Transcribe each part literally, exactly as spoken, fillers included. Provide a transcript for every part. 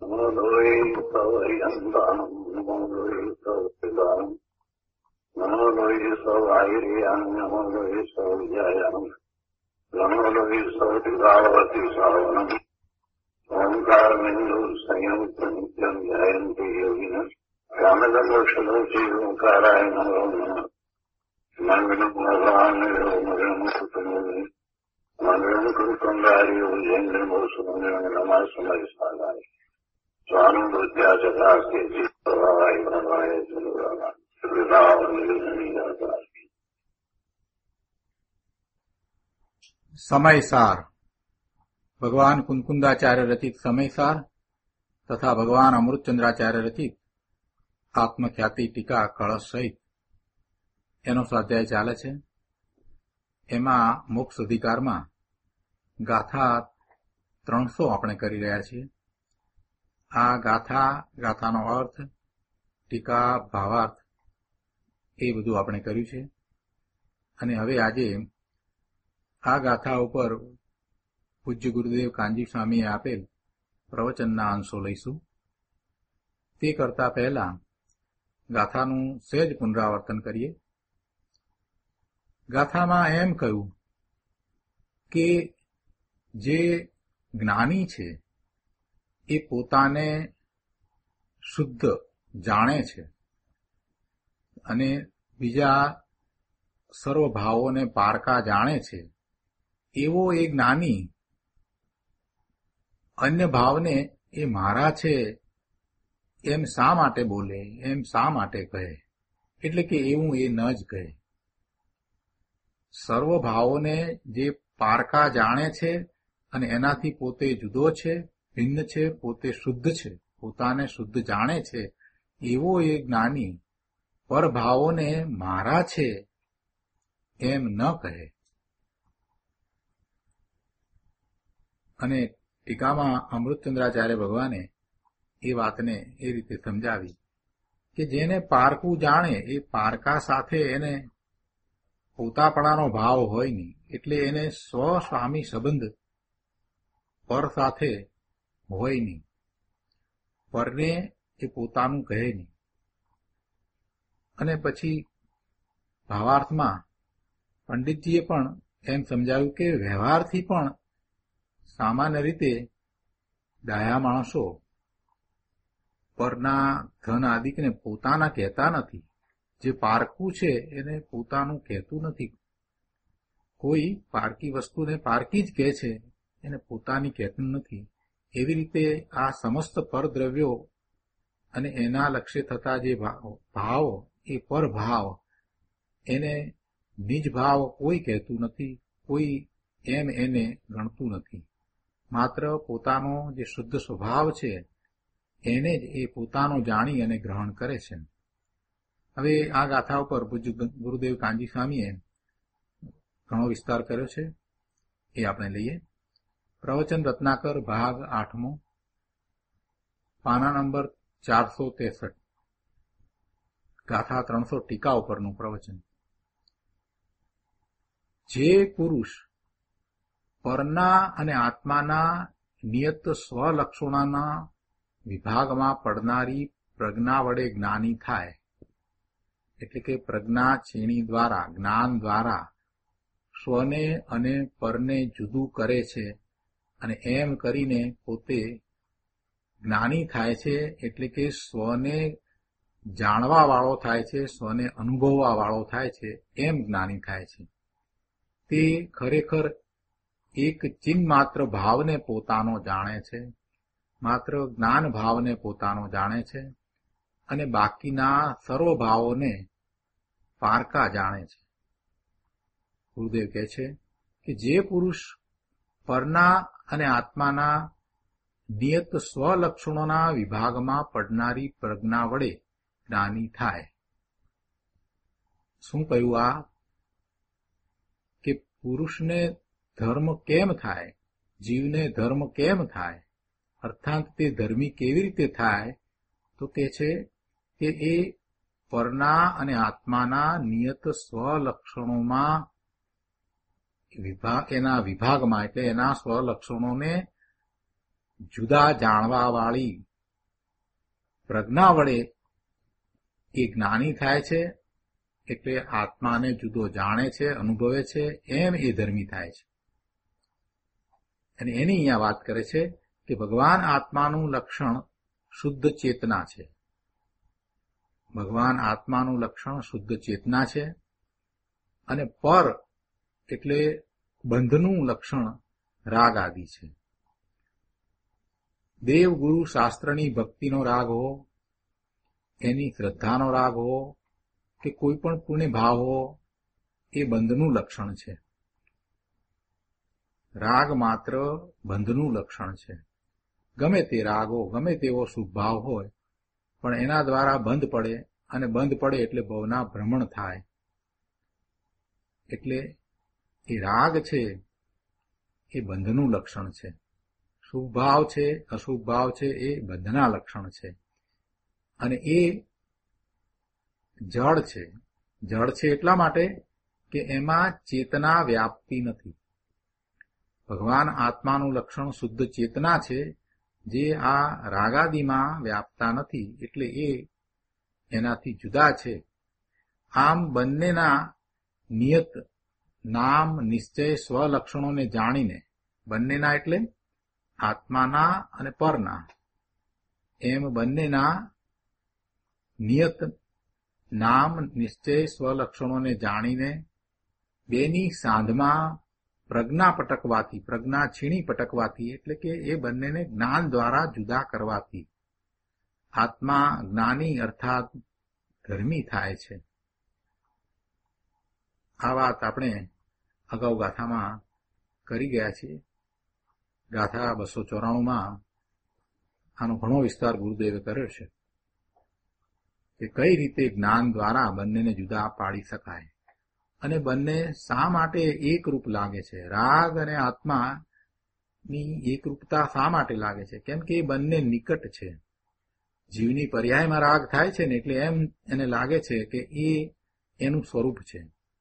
નમો લોહી સવયંતાનમ નમો લોહી સવપિદાનમ નમો લોહી સવાયરિયાન નમો લોહી સવિજયાન નમો લોહી સવપિદાવતી સાવનમ ઓમકાર બિંદુ સંયંત નિત્યમ જયંતી યોગિન રામદમોષધોથી ઓંકારાય નમો નમઃ મંગલમ ભગવાન મંગલમ કુટુંબે મંગલમ કુટુંબાર્યો જૈન્દ્રમોષમંગલમ નમઃ સમય સાધાય સ્વામી બુદ્ધ્યા જગાસ્તે ચિત્તવાય ભવાય જુરાવા સમયસાર ભગવાન કુંકુંદાચાર્ય રચિત સમયસાર તથા ભગવાન અમૃતચંદ્રાચાર્ય રચિત આત્મખ્યાતિ ટીકા કળશ સહિત એનો સ્વાધ્યાય ચાલે છે. એમાં મોક્ષ અધિકારમાં ગાથા ત્રણસો આપણે કરી રહ્યા છીએ. આ ગાથા ગાથાનો અર્થ ટીકા ભાવાર્થ એ બધું આપણે કર્યું છે. અને હવે આજે આ ગાથા ઉપર પૂજ્ય ગુરુદેવ કાનજી સ્વામીએ આપેલ પ્રવચનના અંશો લઈશું. તે કરતા પહેલા ગાથાનું સહેજ પુનરાવર્તન કરીએ. ગાથામાં એમ કહ્યું કે જે જ્ઞાની છે એ પોતાને શુદ્ધ જાણે છે અને બીજા સર્વભાવોને પારકા જાણે છે એવો એ જ્ઞાની અન્ય ભાવને એ મારા છે એમ શા માટે બોલે, એમ શા માટે કહે? એટલે કે એવું એ ન જ કહે. સર્વભાવોને જે પારકા જાણે છે અને એનાથી પોતે જુદો છે, ભિન્ન છે, પોતે શુદ્ધ છે, પોતાને શુદ્ધ જાણે છે એવો એ જ્ઞાની પરભાવોને મારા છે એમ ન કહે. અને ટીકામાં અમૃતચંદ્રાચાર્ય ભગવાને એ વાતને એ રીતે સમજાવી કે જેને પારકું જાણે એ પારકા સાથે એને પોતાપણાનો ભાવ હોય નહીં, એટલે એને સ્વસ્વામી સંબંધ પર સાથે હોય નહીં. પરને એ પોતાનું કહે નહીં. અને પછી ભાવાર્થમાં પંડિતજીએ પણ એમ સમજાવ્યું કે વ્યવહારથી પણ સામાન્ય રીતે ડાયા માણસો પરના ધન આદિકને પોતાના કહેતા નથી. જે પારકું છે એને પોતાનું કહેતું નથી. કોઈ પારકી વસ્તુને પારકી જ કહે છે, એને પોતાની કહેતું નથી. એવી રીતે આ સમસ્ત પરદ્રવ્યો અને એના લક્ષ્ય થતા જે ભાવ એ પરભાવ એને નિજ ભાવ કોઈ કહેતું નથી, કોઈ એમ એને ગણતું નથી. માત્ર પોતાનો જે શુદ્ધ સ્વભાવ છે એને જ એ પોતાનો જાણી અને ગ્રહણ કરે છે. હવે આ ગાથા ઉપર પૂજ્ય ગુરુદેવ કાનજી સ્વામીએ ઘણો વિસ્તાર કર્યો છે, એ આપણે લઈએ. પ્રવચન રત્નાકર ભાગ આઠમો, પાના નંબર ચારસો ત્રેસઠ, ગાથા ત્રણસો ટીકા ઉપરનું પ્રવચન. જે પુરુષ પરના અને આત્માના નિયત સ્વલક્ષણોના વિભાગમાં પડનારી પ્રજ્ઞા વડે જ્ઞાની થાય, એટલે કે પ્રજ્ઞા છીણી દ્વારા, જ્ઞાન દ્વારા સ્વને અને પરને જુદું કરે છે અને એમ કરીને પોતે જ્ઞાની થાય છે. એટલે કે સ્વને જાણવા વાળો થાય છે, સ્વને અનુભવવા વાળો થાય છે, એમ જ્ઞાની થાય છે. તે ખરેખર એક ચિન્હ માત્ર ભાવને પોતાનો જાણે છે, માત્ર જ્ઞાન ભાવને પોતાનો જાણે છે અને બાકીના સર્વ ભાવોને પારકા જાણે છે. ગુરુદેવ કહે છે કે જે પુરુષ પરના અને આત્માના નિયત સ્વલક્ષણોના વિભાગમાં પડનારી પ્રજ્ઞા વડે જ્ઞાની થાય. શું કહ્યું આ? કે પુરુષને ધર્મ કેમ થાય, જીવને ધર્મ કેમ થાય, અર્થાત તે ધર્મી કેવી રીતે થાય? તો કે છે કે એ પરના અને આત્માના નિયત સ્વલક્ષણોમાં વિભાગ, એના વિભાગમાં એટલે એના સ્વલક્ષણોને જુદા જાણવા વાળી પ્રજ્ઞા વડે એ જ્ઞાની થાય છે, એટલે આત્માને જુદો જાણે છે, અનુભવે છે, એમ એ ધર્મી થાય છે. અને એની અહીંયા વાત કરે છે કે ભગવાન આત્માનું લક્ષણ શુદ્ધ ચેતના છે. ભગવાન આત્માનું લક્ષણ શુદ્ધ ચેતના છે, અને પર એટલે બંધનું લક્ષણ રાગ આદિ છે. દેવ ગુરુ શાસ્ત્રની ભક્તિનો રાગ હો, એની શ્રદ્ધાનો રાગ હો, કે કોઈ પણ પુણ્ય ભાવ હો, એ બંધનું લક્ષણ છે. રાગ માત્ર બંધનું લક્ષણ છે. ગમે તે રાગ હો, ગમે તેવો શુભ ભાવ હોય, પણ એના દ્વારા બંધ પડે, અને બંધ પડે એટલે ભવના ભ્રમણ થાય. એટલે એ રાગ છે એ બંધનું લક્ષણ છે. શુભ ભાવ છે, અશુભ ભાવ છે, એ બંધના લક્ષણ છે. અને એ જળ છે. જળ છે એટલા માટે કે એમાં ચેતના વ્યાપતી નથી. ભગવાન આત્માનું લક્ષણ શુદ્ધ ચેતના છે, જે આ રાગાદિમાં વ્યાપતા નથી, એટલે એ એનાથી જુદા છે. આમ બંનેના નિયત નામ નિશ્ચય સ્વલક્ષણોને જાણીને, બંનેના એટલે આત્માના અને પરના, એમ બંનેના નિયત નામ નિશ્ચય સ્વલક્ષણોને જાણીને બેની સાંધમાં પ્રજ્ઞા પટકવાથી, પ્રજ્ઞા છીણી પટકવાથી, એટલે કે એ બંનેને જ્ઞાન દ્વારા જુદા કરવાથી આત્મા જ્ઞાની અર્થાત ધર્મી થાય છે. આ વાત આપણે અગાઉ ગાથામાં કરી ગયા છીએ. ગાથા બસો ચોરાણુંમાં આનો ઘણો વિસ્તાર ગુરુદેવે કર્યો છે કે કઈ રીતે જ્ઞાન દ્વારા બંનેને જુદા પાડી શકાય, અને બંને શા માટે એકરૂપ લાગે છે. રાગ અને આત્માની એકરૂપતા શા માટે લાગે છે? કેમ કે એ બંને નિકટ છે. જીવની પર્યાયમાં રાગ થાય છે ને, એટલે એમ એને લાગે છે કે એ એનું સ્વરૂપ છે.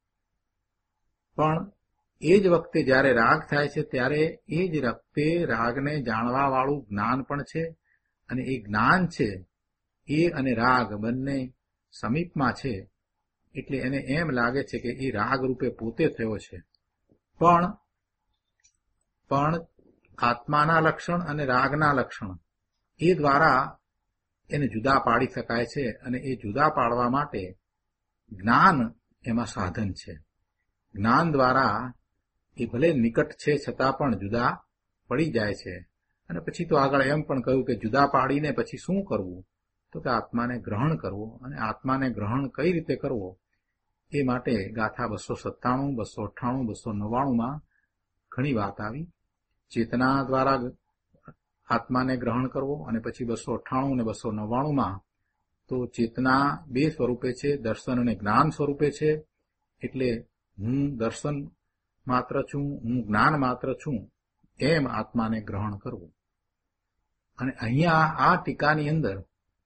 પણ એ જ વખતે જ્યારે રાગ થાય છે ત્યારે એ જ વખતે રાગને જાણવા વાળું જ્ઞાન પણ છે, અને એ જ્ઞાન છે એ અને રાગ બંને સમીપમાં છે, એટલે એને એમ લાગે છે કે એ રાગ રૂપે પોતે થયો છે. પણ પણ આત્માના લક્ષણ અને રાગના લક્ષણ એ દ્વારા એને જુદા પાડી શકાય છે, અને એ જુદા પાડવા માટે જ્ઞાન એમાં સાધન છે. જ્ઞાન દ્વારા એ ભલે નિકટ છે છતાં પણ જુદા પડી જાય છે. અને પછી તો આગળ એમ પણ કહ્યું કે જુદા પાડીને પછી શું કરવું? તો કે આત્માને ગ્રહણ કરવો. અને આત્માને ગ્રહણ કઈ રીતે કરવો એ માટે ગાથા બસો સત્તાણું, બસો અઠ્ઠાણું, બસો નવ્વાણુંમાં ઘણી વાત આવી. ચેતના દ્વારા આત્માને ગ્રહણ કરવો, અને પછી બસો અઠ્ઠાણું અને બસો નવ્વાણુંમાં તો ચેતના બે સ્વરૂપે છે, દર્શન અને જ્ઞાન સ્વરૂપે છે. એટલે હું દર્શન માત્ર છું, હું જ્ઞાન માત્ર છું, એમ આત્માને ગ્રહણ કરવું. અને અહીંયા આ ટીકાની અંદર,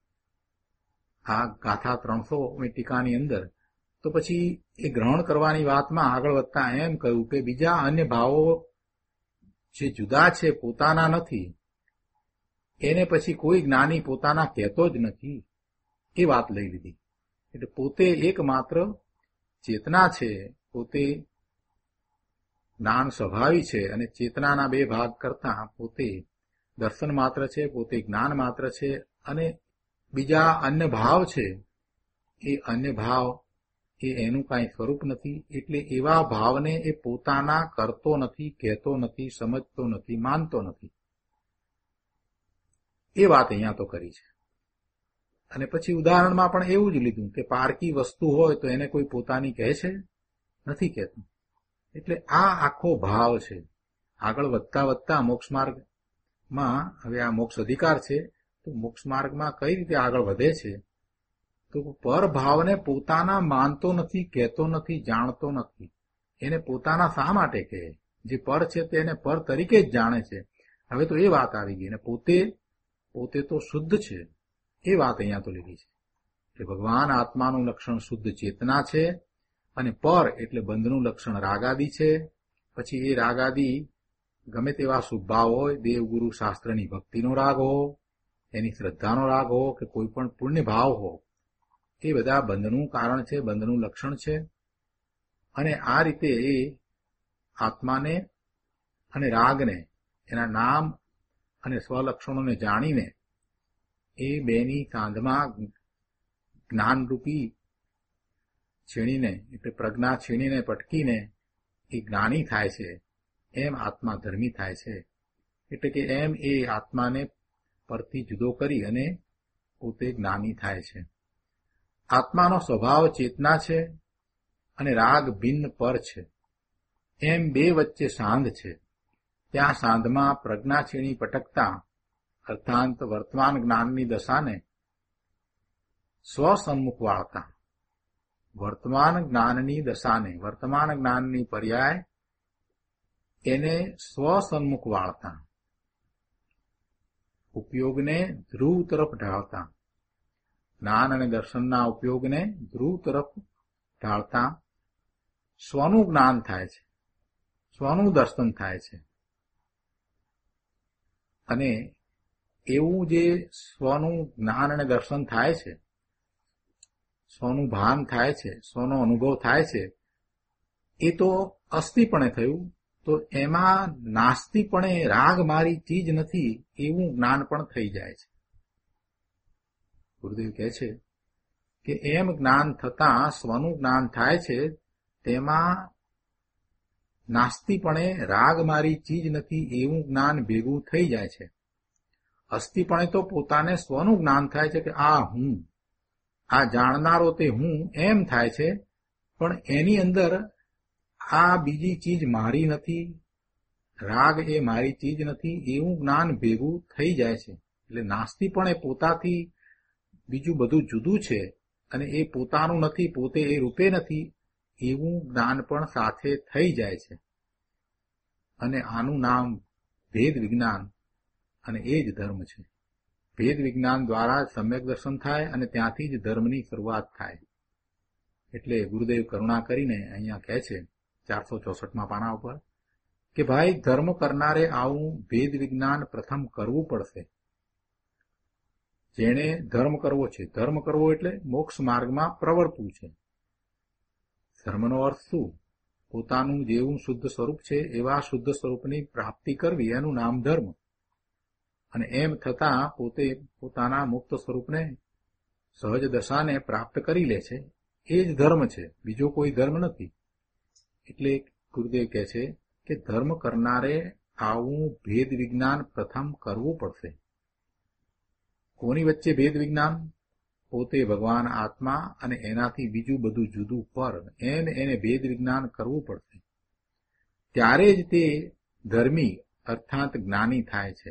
આ ગાથા ત્રણસો ટીકાની અંદર તો પછી એ ગ્રહણ કરવાની વાતમાં આગળ વધતા એમ કહ્યું કે બીજા અન્ય ભાવો જે જુદા છે, પોતાના નથી, એને પછી કોઈ જ્ઞાની પોતાના કહેતો જ નથી, એ વાત લઈ લીધી. એટલે પોતે એકમાત્ર ચેતના છે, પોતે જ્ઞાન સ્વભાવી છે, અને ચેતનાના બે ભાગ કરતા પોતે દર્શન માત્ર છે, પોતે જ્ઞાન માત્ર છે, અને બીજા અન્ય ભાવ છે એ અન્ય ભાવ એ એનું કાંઈ સ્વરૂપ નથી. એટલે એવા ભાવને એ પોતાના કરતો નથી, કહેતો નથી, સમજતો નથી, માનતો નથી. એ વાત અહીંયા તો કરી છે. અને પછી ઉદાહરણમાં પણ એવું જ લીધું કે પારકી વસ્તુ હોય તો એને કોઈ પોતાની કહે છે? નથી કહેતું. એટલે આ આખો ભાવ છે. આગળ વધતા વધતા મોક્ષ માર્ગમાં, હવે આ મોક્ષ અધિકાર છે, તો મોક્ષ માર્ગમાં કઈ રીતે આગળ વધે છે? તો પર ભાવને પોતાના માનતો નથી, કહેતો નથી, જાણતો નથી. એને પોતાના શા માટે કહે? જે પર છે તેને પર તરીકે જ જાણે છે. હવે તો એ વાત આવી ગઈ ને પોતે પોતે તો શુદ્ધ છે, એ વાત અહીંયા તો લીધી છે કે ભગવાન આત્માનું લક્ષણ શુદ્ધ ચેતના છે, અને પર એટલે બંધનું લક્ષણ રાગાદી છે. પછી એ રાગાદી ગમે તેવા શુભભાવ હોય, દેવગુરુ શાસ્ત્રની ભક્તિનો રાગ હો, એની શ્રદ્ધાનો રાગ હો કે કોઈ પણ પુણ્ય ભાવ હો, એ બધા બંધનું કારણ છે, બંધનું લક્ષણ છે. અને આ રીતે એ આત્માને અને રાગને, એના નામ અને સ્વલક્ષણોને જાણીને એ બેની સાંધમાં જ્ઞાનરૂપી છીણીને, એટલે પ્રજ્ઞા છીણીને પટકીને એ જ્ઞાની થાય છે. એમ આત્મા ધર્મી થાય છે. એટલે કે એમ એ આત્માને પરથી જુદો કરી અને પોતે જ્ઞાની થાય છે. આત્માનો સ્વભાવ ચેતના છે અને રાગ ભિન્ન પર છે. એમ બે વચ્ચે સાંધ છે. ત્યાં સાંધમાં પ્રજ્ઞા છીણી પટકતા અર્થાંત વર્તમાન જ્ઞાનની દશાને સ્વસન્મુખ વાળતા, વર્તમાન જ્ઞાનની દશાને, વર્તમાન જ્ઞાનની પર્યાય એને સ્વસન્મુખ વાળતા, ઉપયોગને ધ્રુવ તરફ ઢાળતા, જ્ઞાન અને દર્શનના ઉપયોગને ધ્રુવ તરફ ઢાળતા સ્વનું જ્ઞાન થાય છે, સ્વનું દર્શન થાય છે. અને એવું જે સ્વનું જ્ઞાન અને દર્શન થાય છે, સ્વનું ભાન થાય છે, સ્વનો અનુભવ થાય છે, એ તો અસ્થિપણે થયું. તો એમાં નાસ્તિપણે રાગ મારી ચીજ નથી એવું જ્ઞાન પણ થઈ જાય છે. ગુરુદેવ કહે છે કે એમ જ્ઞાન થતાં સ્વનું જ્ઞાન થાય છે, તેમાં નાસ્તિપણે રાગ મારી ચીજ નથી એવું જ્ઞાન ભેગું થઈ જાય છે. અસ્થિપણે તો પોતાને સ્વનું જ્ઞાન થાય છે કે આ હું, આ જાણનારો તે હું એમ થાય છે, પણ એની અંદર આ બીજી ચીજ મારી નથી, રાગ એ મારી ચીજ નથી એવું જ્ઞાન ભેગું થઈ જાય છે. એટલે નાસ્તિપણે પોતાથી બીજું બધું જુદું છે અને એ પોતાનું નથી, પોતે એ રૂપે નથી એવું જ્ઞાન પણ સાથે થઈ જાય છે. અને આનું નામ ભેદ વિજ્ઞાન, અને એ જ ધર્મ છે. ભેદ વિજ્ઞાન દ્વારા સમ્યક દર્શન થાય અને ત્યાંથી જ ધર્મની શરૂઆત થાય. એટલે ગુરુદેવ કરુણા કરીને અહીંયા કહે છે ચારસો ચોસઠમાં પાના ઉપર કે ભાઈ, ધર્મ કરનારે આવું ભેદ વિજ્ઞાન પ્રથમ કરવું પડશે. જેણે ધર્મ કરવો છે, ધર્મ કરવો એટલે મોક્ષ માર્ગમાં પ્રવર્તવું છે. ધર્મનો અર્થ શું? પોતાનું જેવું શુદ્ધ સ્વરૂપ છે એવા શુદ્ધ સ્વરૂપની પ્રાપ્તિ કરવી, એનું નામ ધર્મ. અને એમ થતાં પોતે પોતાના મુક્ત સ્વરૂપને, સહજ દશાને પ્રાપ્ત કરી લે છે. એ જ ધર્મ છે, બીજો કોઈ ધર્મ નથી. એટલે ગુરુદેવ કહે છે કે ધર્મ કરનારે આવું ભેદ વિજ્ઞાન પ્રથમ કરવું પડશે. કોની વચ્ચે ભેદ વિજ્ઞાન? પોતે ભગવાન આત્મા અને એનાથી બીજું બધું જુદું પર, એમ એને ભેદ વિજ્ઞાન કરવું પડશે. ત્યારે જ તે ધર્મી અર્થાત જ્ઞાની થાય છે.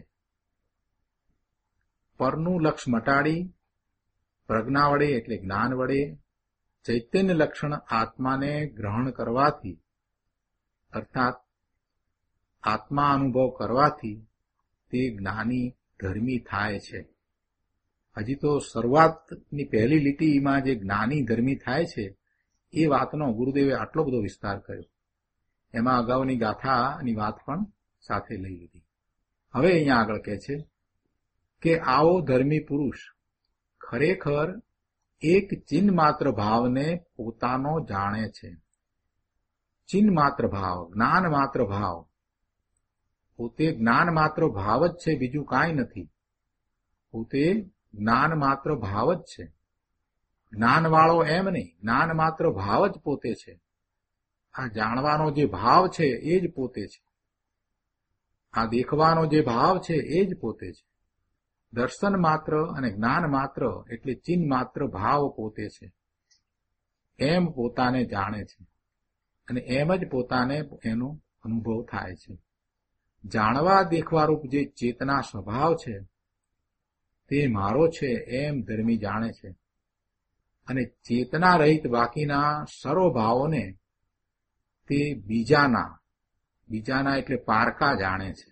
પરનું લક્ષ મટાડી પ્રજ્ઞા વડે એટલે જ્ઞાન વડે ચૈતન્ય લક્ષણ આત્માને ગ્રહણ કરવાથી, અર્થાત આત્મા અનુભવ કરવાથી તે જ્ઞાની ધર્મી થાય છે. હજી તો શરૂઆતની પહેલી લીટીમાં જે જ્ઞાની ધર્મી થાય છે એ વાતનો ગુરુદેવે આટલો બધો વિસ્તાર કર્યો. એમાં અગાઉની ગાથાની વાત પણ સાથે લઈ લીધી. હવે અહીંયા આગળ કહે છે કે આવો ધર્મી પુરુષ ખરેખર એક ચિન્હ માત્ર ભાવને પોતાનો જાણે છે. ચિન્હ માત્ર ભાવ, જ્ઞાન માત્ર ભાવ, પોતે જ્ઞાન માત્ર ભાવ જ છે, બીજું કાંઈ નથી. પોતે જ્ઞાન માત્ર ભાવ જ છે. જ્ઞાનવાળો એમ નહીં, જ્ઞાન માત્ર ભાવ જ પોતે છે. આ જાણવાનો જે ભાવ છે એ જ પોતે છે. આ દેખવાનો જે ભાવ છે એ જ પોતે છે. દર્શન માત્ર અને જ્ઞાન માત્ર એટલે ચિન્હ માત્ર ભાવ પોતે છે. એમ પોતાને જાણે છે અને એમ જ પોતાને એનો અનુભવ થાય છે. જાણવા દેખવારૂપ જે ચેતના સ્વભાવ છે તે મારો છે એમ ધર્મી જાણે છે. અને ચેતના રહિત બાકીના સર્વ ભાવોને તે બીજાના, બીજાના એટલે પારકા જાણે છે.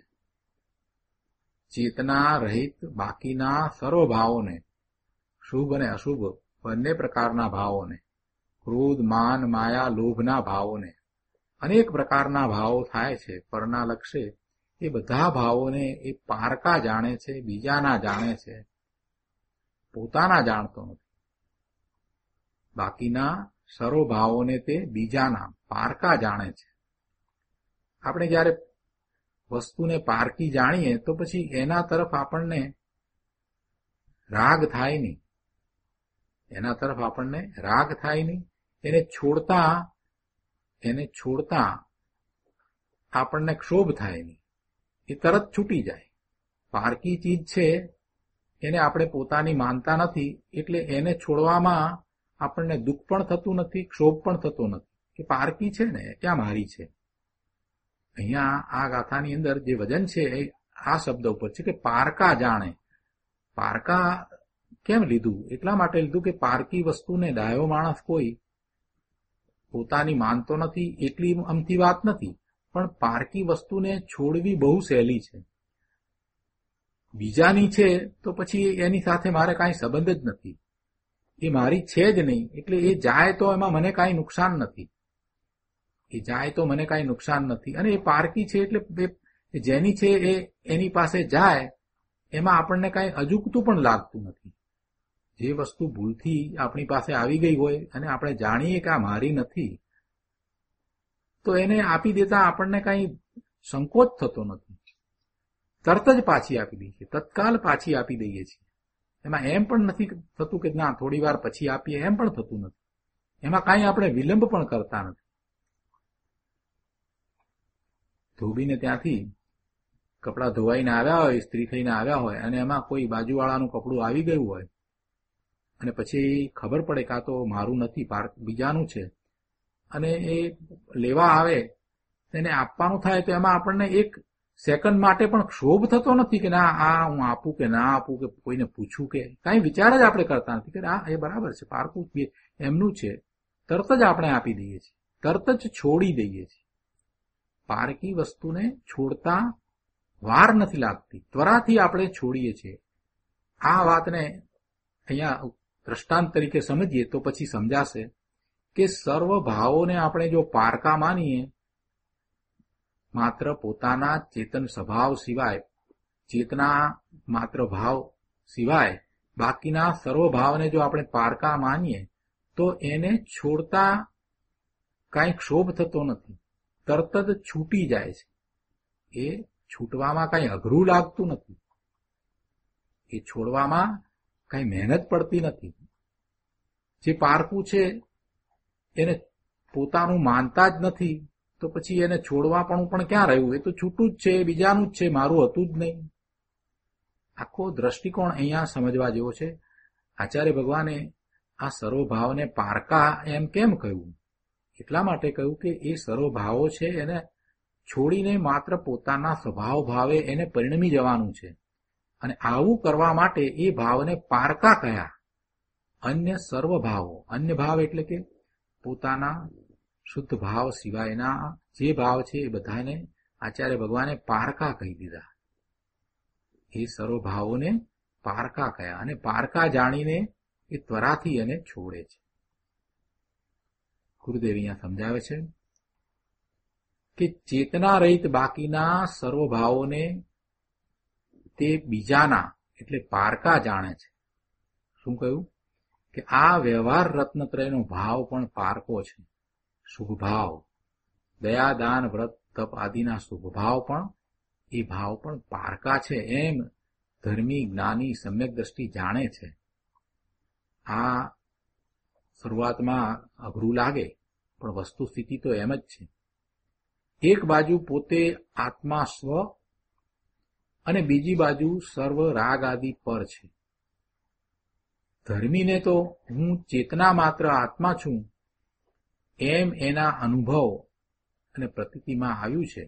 ચેતના રહિત બાકીના સર્વ ભાવોને, શુભ અને અશુભ બંને પ્રકારના ભાવોને, ક્રોધ, માન, માયા, લોભના ભાવોને, અનેક પ્રકારના ભાવો થાય છે પરના લક્ષે, એ બધા ભાવોને એ પારકા જાણે છે, બીજાના જાણે છે. પોતાના જાણતો નથી. બાકીના સર્વ ભાવોને તે બીજાના પારકા જાણે છે. આપણે જયારે વસ્તુને પારકી જાણીએ તો પછી એના તરફ આપણને રાગ થાય નહીં. એના તરફ આપણને રાગ થાય નહીં. એને છોડતા એને છોડતા આપણને ક્ષોભ થાય નહીં. એ તરત છૂટી જાય. પારકી ચીજ છે એને આપણે પોતાની માનતા નથી, એટલે એને છોડવામાં આપણને દુઃખ પણ થતું નથી, ક્ષોભ પણ થતો નથી કે પારકી છે ને ક્યાં મારી છે. અહીંયા આ ગાથાની અંદર જે વજન છે એ આ શબ્દ ઉપર છે કે પારકા જાણે. પારકા કેમ લીધું? એટલા માટે લીધું કે પારકી વસ્તુને ડાયો માણસ કોઈ પોતાની માનતો નથી એટલી અમથી વાત નથી, પણ પારકી વસ્તુને છોડવી બહુ સહેલી છે. બીજાની છે તો પછી એની સાથે મારે કાંઈ સંબંધ જ નથી, એ મારી છે જ નહીં, એટલે એ જાય તો એમાં મને કાંઈ નુકસાન નથી. એ જાય તો મને કાંઈ નુકસાન નથી. અને એ પારકી છે એટલે જેની છે એ એની પાસે જાય એમાં આપણને કાંઈ અજુકતું પણ લાગતું નથી. જે વસ્તુ ભૂલથી આપણી પાસે આવી ગઈ હોય અને આપણે જાણીએ કે આ મારી નથી, તો એને આપી દેતા આપણને કાંઈ સંકોચ થતો નથી. તરત જ પાછી આપી દઈએ છીએ, તત્કાલ પાછી આપી દઈએ છીએ. એમાં એમ પણ નથી થતું કે ના થોડી વાર પછી આપીએ, એમ પણ થતું નથી. એમાં કાંઈ આપણે વિલંબ પણ કરતા નથી. ધોબીને ત્યાંથી કપડાં ધોવાઈને આવ્યા હોય, ઇસ્ત્રી થઈને આવ્યા હોય, અને એમાં કોઈ બાજુવાળાનું કપડું આવી ગયું હોય અને પછી ખબર પડે કે આ તો મારું નથી, બીજાનું છે, અને એ લેવા આવે તેને આપવાનું થાય તો એમાં આપણને એક સેકન્ડ માટે પણ ક્ષોભ થતો નથી કે ના આ હું આપું કે ના આપું, કે કોઈને પૂછું, કે કાંઈ વિચાર જ આપણે કરતા નથી કે આ એ બરાબર છે, પારકું એમનું છે. તરત જ આપણે આપી દઈએ છીએ, તરત જ છોડી દઈએ છીએ. પારકી વસ્તુને છોડતા વાર નથી લાગતી, ત્વરાથી આપણે છોડીએ છીએ. આ વાતને અહીંયા દ્રષ્ટાંત તરીકે સમજીએ તો પછી સમજાશે કે સર્વ ભાવોને આપણે જો પારકા માનીએ, માત્ર પોતાના ચેતન સ્વભાવ સિવાય, ચેતના માત્ર ભાવ સિવાય બાકીના સર્વ ભાવને જો આપણે પારકા માનીએ તો એને છોડતા કાંઈ ક્ષોભ થતો નથી, તરત જ છૂટી જાય છે. એ છૂટવામાં કાંઈ અઘરું લાગતું નથી, એ છોડવામાં કાંઈ મહેનત પડતી નથી. જે પારકું છે એને પોતાનું માનતા જ નથી તો પછી એને છોડવા પણ પણ ક્યાં રહ્યું? એ તો છૂટું જ છે, બીજાનું જ છે, મારું હતું જ નહીં. આખો દ્રષ્ટિકોણ અહીંયા સમજવા જેવો છે. આચાર્ય ભગવાને આ સર્વભાવને પારકા એમ કેમ કહ્યું? એટલા માટે કહ્યું કે એ સર્વભાવો છે એને છોડીને માત્ર પોતાના સ્વભાવ ભાવે એને પરિણમી જવાનું છે, અને આવું કરવા માટે એ ભાવને પારકા કહ્યા. અન્ય સર્વ ભાવો, અન્ય ભાવ એટલે કે પોતાના શુદ્ધ ભાવ સિવાયના જે ભાવ છે એ બધાને આચાર્ય ભગવાને પારકા કહી દીધા. એ સર્વ ભાવોને પારકા કહ્યા, અને પારકા જાણીને એ ત્વરાથી એને છોડે છે. ગુરુદેવ અહીંયા સમજાવે છે કે ચેતના રહિત બાકીના સર્વ ભાવોને તે બીજાના એટલે પારકા જાણે છે. શું કહ્યું? કે આ વ્યવહાર રત્નત્રયનો ભાવ પણ પારકો છે. શુભ ભાવ, દયા, દાન, વ્રત, તપ આદિના શુભ ભાવ પણ એ ભાવ પણ પારકા છે એમ ધર્મી જ્ઞાની સમ્યક દ્રષ્ટિ જાણે છે. આ શરૂઆતમાં અઘરું લાગે પણ વસ્તુ સ્થિતિ તો એમ જ છે. એક બાજુ પોતે આત્મા સ્વ અને બીજી બાજુ સર્વ રાગ આદિ પર છે. ધર્મીને તો હું ચેતના માત્ર આત્મા છું એમ એના અનુભવ અને પ્રતીતિમાં આવ્યું છે.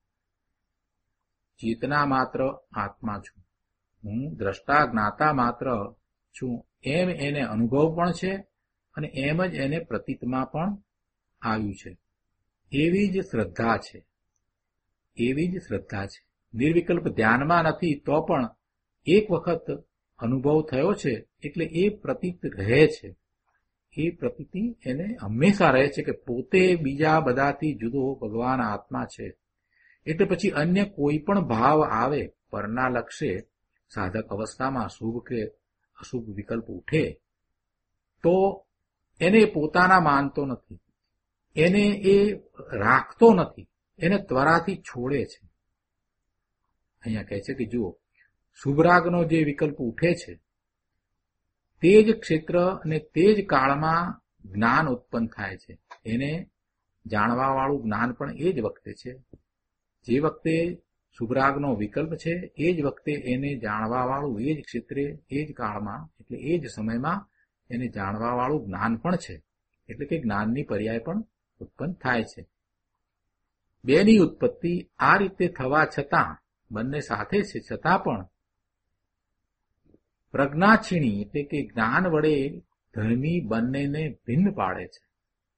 ચેતના માત્ર આત્મા છું, હું દ્રષ્ટા જ્ઞાતા માત્ર છું એમ એને અનુભવ પણ છે, અને એમ જ એને પ્રતીતમાં પણ આવ્યું છે. એવી જ શ્રદ્ધા છે, એવી જ શ્રદ્ધા છે. નિર્વિકલ્પ ધ્યાનમાં નથી તો પણ એક વખત અનુભવ થયો છે એટલે એ પ્રતીત રહે છે. એ પ્રતીતિ એને હંમેશા રહે છે કે પોતે બીજા બધાથી જુદો ભગવાન આત્મા છે. એટલે પછી અન્ય કોઈ પણ ભાવ આવે પરના લક્ષે સાધક અવસ્થામાં શુભ કે અશુભ વિકલ્પ ઉઠે તો એને પોતાના માનતો નથી, એને એ રાખતો નથી, એને ત્વરાથી છોડે છે. અહીંયા કહે છે કે જુઓ, શુભરાગનો જે વિકલ્પ ઉઠે છે તે જ ક્ષેત્ર અને તે જ કાળમાં જ્ઞાન ઉત્પન્ન થાય છે. એને જાણવાવાળું જ્ઞાન પણ એ જ વખતે છે. જે વખતે શુભરાગનો વિકલ્પ છે એ જ વખતે એને જાણવાવાળું એ જ ક્ષેત્રે એ જ કાળમાં એટલે એ જ સમયમાં એને જાણવાવાળું જ્ઞાન પણ છે. એટલે કે જ્ઞાનની પર્યાય પણ ઉત્પન્ન થાય છે. બેની ઉત્પત્તિ આ રીતે થવા છતાં, બંને સાથે છે છતાં પણ પ્રજ્ઞાક્ષીણી એટલે કે જ્ઞાન વડે ધર્મી બંનેને ભિન્ન પાડે છે.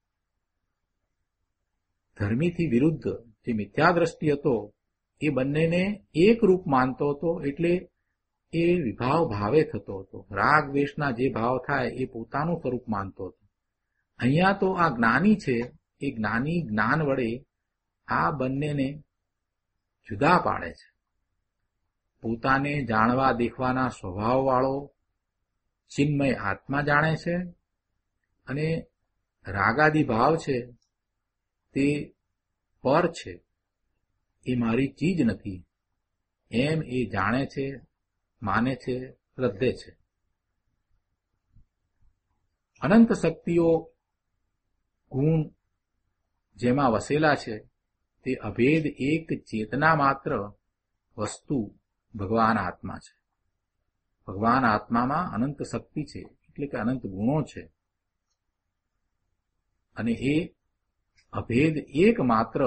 ધર્મીથી વિરુદ્ધ જે મિથ્યા દ્રષ્ટિ હતો એ બંનેને એક રૂપ માનતો હતો, એટલે એ વિભાવ ભાવે થતો હતો. રાગ દ્વેષના જે ભાવ થાય એ પોતાનું સ્વરૂપ માનતો હતો. અહીંયા તો આ જ્ઞાની છે એ જ્ઞાની જ્ઞાન વડે આ બંનેને જુદા પાડે છે. પોતાને જાણવા દેખવાના સ્વભાવવાળો ચિન્મય આત્મા જાણે છે અને રાગાદી ભાવ છે તે પર છે, એ મારી ચીજ નથી એમ એ જાણે છે, માને છે, શ્રદ્ધે છે. અનંત શક્તિઓ ગુણ જેમાં વસેલા છે તે અભેદ એક ચેતના માત્ર વસ્તુ ભગવાન આત્મા છે. ભગવાન આત્મામાં અનંત શક્તિ છે એટલે કે અનંત ગુણો છે અને એ અભેદ એક માત્ર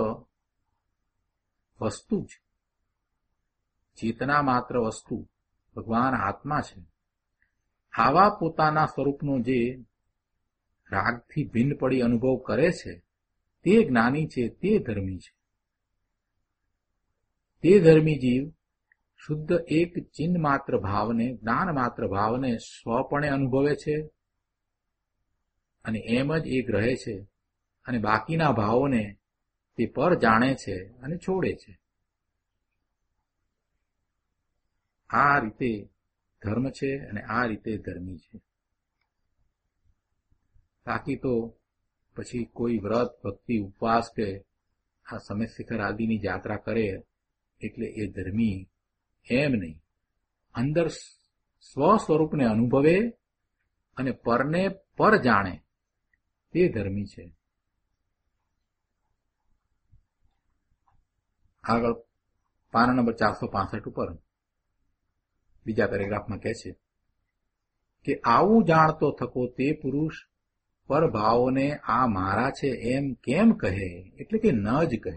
વસ્તુ છે. ચેતના માત્ર વસ્તુ ભગવાન આત્મા છે. આવા પોતાના સ્વરૂપનો જે રાગથી ભિન્ન પડી અનુભવ કરે છે તે જ્ઞાની છે, તે ધર્મી છે. તે ધર્મી જીવ શુદ્ધ એક ચિન્હ માત્ર ભાવને, જ્ઞાન માત્ર ભાવને સ્વપણે અનુભવે છે અને એમ જ એક રહે છે અને બાકીના ભાવોને તે પર જાણે છે અને છોડે છે. આ રીતે ધર્મ છે અને આ રીતે ધર્મી છે. બાકી તો પછી કોઈ વ્રત, ભક્તિ, ઉપવાસ કે આ સમય શિખર આદિની યાત્રા કરે એટલે એ ધર્મી એમ નહીં. અંદર સ્વ સ્વરૂપને અનુભવે અને પરને પર જાણે તે ધર્મી છે. આગળ પાના નંબર ચારસો પાસઠ ઉપર બીજા પેરેગ્રાફમાં કહે છે કે આવું જાણતો થકો તે પુરુષ પરભાવોને આ મારા છે એમ કેમ કહે, એટલે કે ન જ કહે.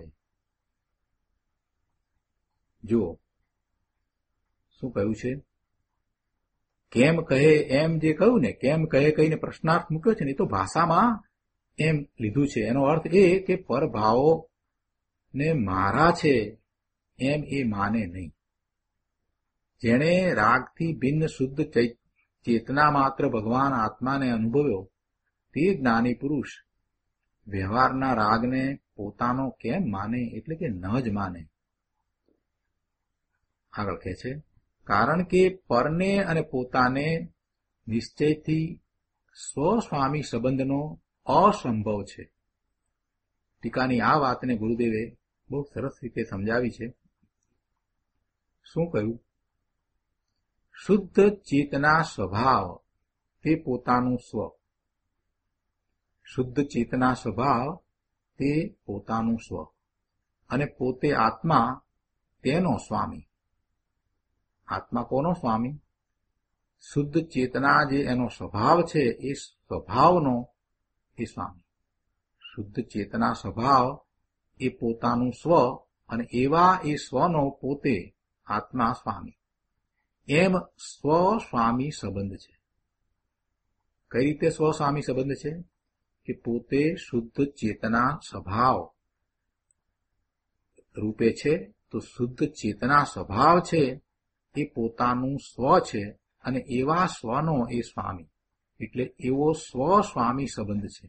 જુઓ શું કહ્યું છે, કેમ કહે એમ જે કહ્યું ને, કેમ કહે કહીને પ્રશ્નાર્થ મૂક્યો છે ને, એ તો ભાષામાં એમ લીધું છે. એનો અર્થ એ કે પરભાવો ને મારા છે એમ એ માને નહીં. જેણે રાગથી ભિન્ન શુદ્ધ ચેતના માત્ર ભગવાન આત્માને અનુભવ્યો તે જ્ઞાની પુરુષ વ્યવહારના રાગને પોતાનો કેમ માને, એટલે કે ન જ માને. આગળ કહે છે કારણ કે પરને અને પોતાને નિશ્ચયથી સ્વસ્વામી સંબંધનો અસંભવ છે. ટીકાની આ વાતને ગુરુદેવે બહુ સરસ રીતે સમજાવી છે. શું કહ્યું, શુદ્ધ ચેતના સ્વભાવ તે પોતાનું સ્વ, શુદ્ધ ચેતના સ્વભાવ તે પોતાનું સ્વ અને પોતે આત્મા તેનો સ્વામી. આત્મા કોનો સ્વામી? શુદ્ધ ચેતના જે એનો સ્વભાવ છે એ સ્વભાવનો એ સ્વામી. શુદ્ધ ચેતના સ્વભાવ એ પોતાનું સ્વ અને એવા એ સ્વનો પોતે આત્મા સ્વામી. એમ સ્વ સ્વામી સંબંધ છે. કઈ રીતે સ્વ સ્વામી સંબંધ છે? કે પોતે શુદ્ધ ચેતના સ્વભાવ રૂપે છે, તો શુદ્ધ ચેતના સ્વભાવ છે એ પોતાનું સ્વ છે અને એવા સ્વનો એ સ્વામી, એટલે એવો સ્વ સ્વામી સંબંધ છે.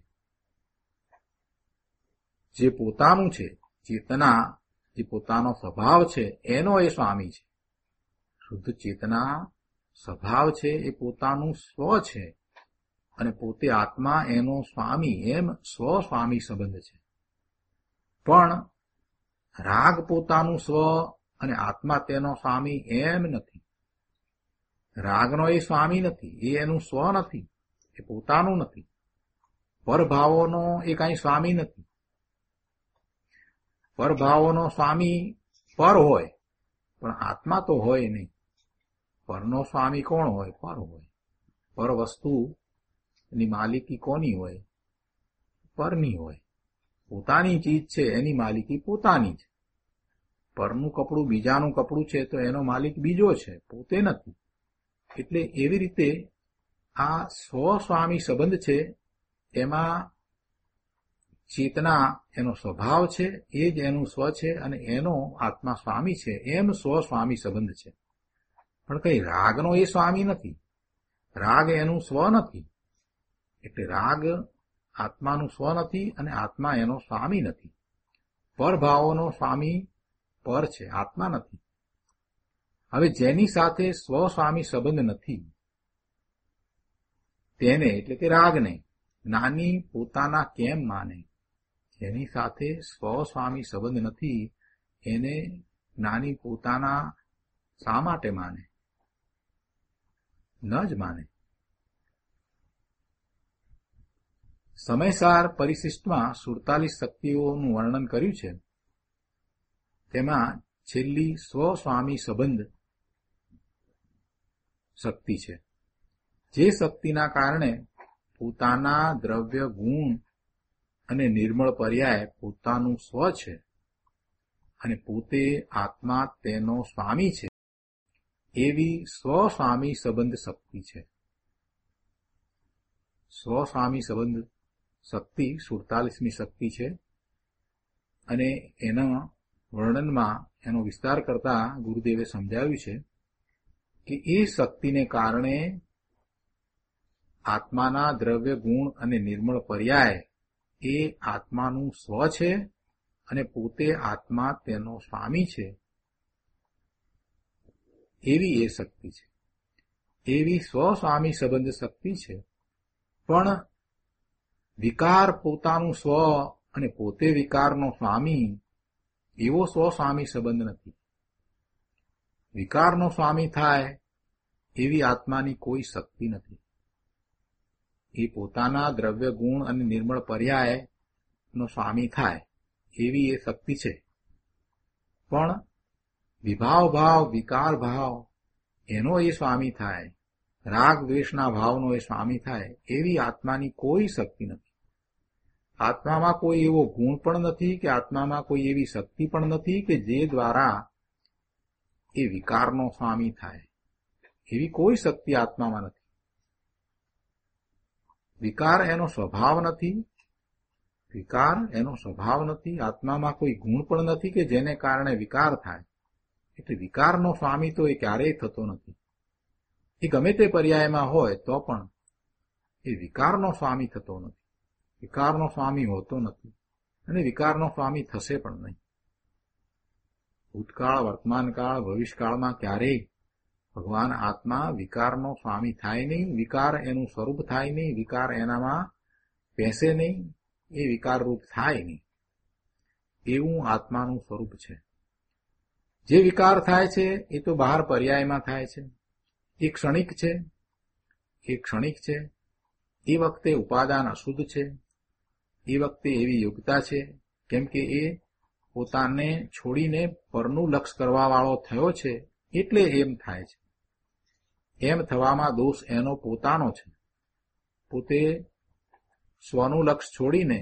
જે પોતાનું છે, ચેતના જે પોતાનો સ્વભાવ છે એનો એ સ્વામી છે. શુદ્ધ ચેતના સ્વભાવ છે એ પોતાનું સ્વ છે અને પોતે આત્મા એનો સ્વામી, એમ સ્વ સ્વામી સંબંધ છે. પણ રાગ પોતાનું સ્વ અને આત્મા તેનો સ્વામી એમ નથી. રાગનો એ સ્વામી નથી, એ એનું સ્વ નથી, એ પોતાનું નથી. પરભાવોનો એ કાંઈ સ્વામી નથી. પરભાવોનો સ્વામી પર હોય, પણ આત્મા તો હોય નહીં. પરનો સ્વામી કોણ હોય? પર હોય. પર વસ્તુની માલિકી કોની હોય? પરની હોય. પોતાની ચીજ છે એની માલિકી પોતાની છે. પરનું કપડું બીજાનું કપડું છે તો એનો માલિક બીજો છે, પોતે નથી. એટલે એવી રીતે આ સ્વસ્વામી સંબંધ છે, એમાં ચેતના એનો સ્વભાવ છે, એ જ એનું સ્વ છે અને એનો આત્મા સ્વામી છે, એમ સ્વસ્વામી સંબંધ છે. પણ કઈ રાગનો એ સ્વામી નથી. રાગ એનું સ્વ નથી. એટલે રાગ આત્માનું સ્વ નથી અને આત્મા એનો સ્વામી નથી. પરભાવોનો સ્વામી પર છે, આત્મા નથી. હવે જેની સાથે સ્વસ્વામી સંબંધ નથી તેને, એટલે કે રાગને, જ્ઞાની પોતાના કેમ માને? જેની સાથે સ્વસ્વામી સંબંધ નથી એને જ્ઞાની પોતાના શા માટે માને? ન જ માને. સમયસાર પરિશિષ્ટમાં સુડતાલીસ શક્તિઓનું વર્ણન કર્યું છે. તેમાં છેલ્લી સ્વસ્વામી સંબંધ શક્તિ છે, જે શક્તિના કારણે પોતાના દ્રવ્ય ગુણ અને નિર્મળ પર્યાય પોતાનું સ્વ છે અને પોતે આત્મા તેનો સ્વામી છે, એવી સ્વસ્વામી સંબંધ શક્તિ છે. સ્વસ્વામી સંબંધ શક્તિ સુડતાલીસમી શક્તિ છે અને એના વર્ણનમાં એનો વિસ્તાર કરતા ગુરુદેવે સમજાવ્યું છે કે એ શક્તિને કારણે આત્માના દ્રવ્ય ગુણ અને નિર્મળ પર્યાય એ આત્માનું સ્વ છે અને પોતે આત્મા તેનો સ્વામી છે, એવી એ શક્તિ છે. એવી સ્વસ્વામી સંબંધ શક્તિ છે. પણ વિકાર પોતાનું સ્વ અને પોતે વિકારનો સ્વામી એવો સ્વસ્વામી સંબંધ નથી. વિકારનો સ્વામી થાય એવી આત્માની કોઈ શક્તિ નથી. એ પોતાના દ્રવ્ય ગુણ અને નિર્મળ પર્યાય નો સ્વામી થાય એવી એ શક્તિ છે. પણ વિભાવ ભાવ, વિકાર ભાવ એનો એ સ્વામી થાય, રાગ દ્વેષના ભાવનો એ સ્વામી થાય એવી આત્માની કોઈ શક્તિ નથી. આત્મામાં કોઈ એવો ગુણ પણ નથી કે આત્મામાં કોઈ એવી શક્તિ પણ નથી કે જે દ્વારા એ વિકારનો સ્વામી થાય. એવી કોઈ શક્તિ આત્મામાં નથી. વિકાર એનો સ્વભાવ નથી. વિકાર એનો સ્વભાવ નથી. આત્મામાં કોઈ ગુણ પણ નથી કે જેને કારણે વિકાર થાય. એટલે વિકારનો સ્વામી તો એ ક્યારેય થતો નથી. એ ગમે તે પર્યાયમાં હોય તો પણ એ વિકારનો સ્વામી થતો નથી. વિકારનો સ્વામી હોતો નથી અને વિકારનો સ્વામી થશે પણ નહીં. ભૂતકાળ, વર્તમાનકાળ, ભવિષ્યકાળમાં ક્યારેય ભગવાન આત્મા વિકારનો સ્વામી થાય નહીં. વિકાર એનું સ્વરૂપ થાય નહીં. વિકાર એનામાં બેસે નહીં. એ વિકાર રૂપ થાય નહીં. એવું આત્માનું સ્વરૂપ છે. જે વિકાર થાય છે એ તો બહાર પર્યાયમાં થાય છે. એ ક્ષણિક છે. એ ક્ષણિક છે. એ વખતે ઉપાદાન અશુદ્ધ છે. એ વખતે એવી યોગ્યતા છે કેમ કે એ પોતાને છોડીને પરનું લક્ષ કરવા વાળો થયો છે એટલે એમ થાય છે. એમ થવામાં દોષ એનો પોતાનો છે. પોતે સ્વનું લક્ષ છોડીને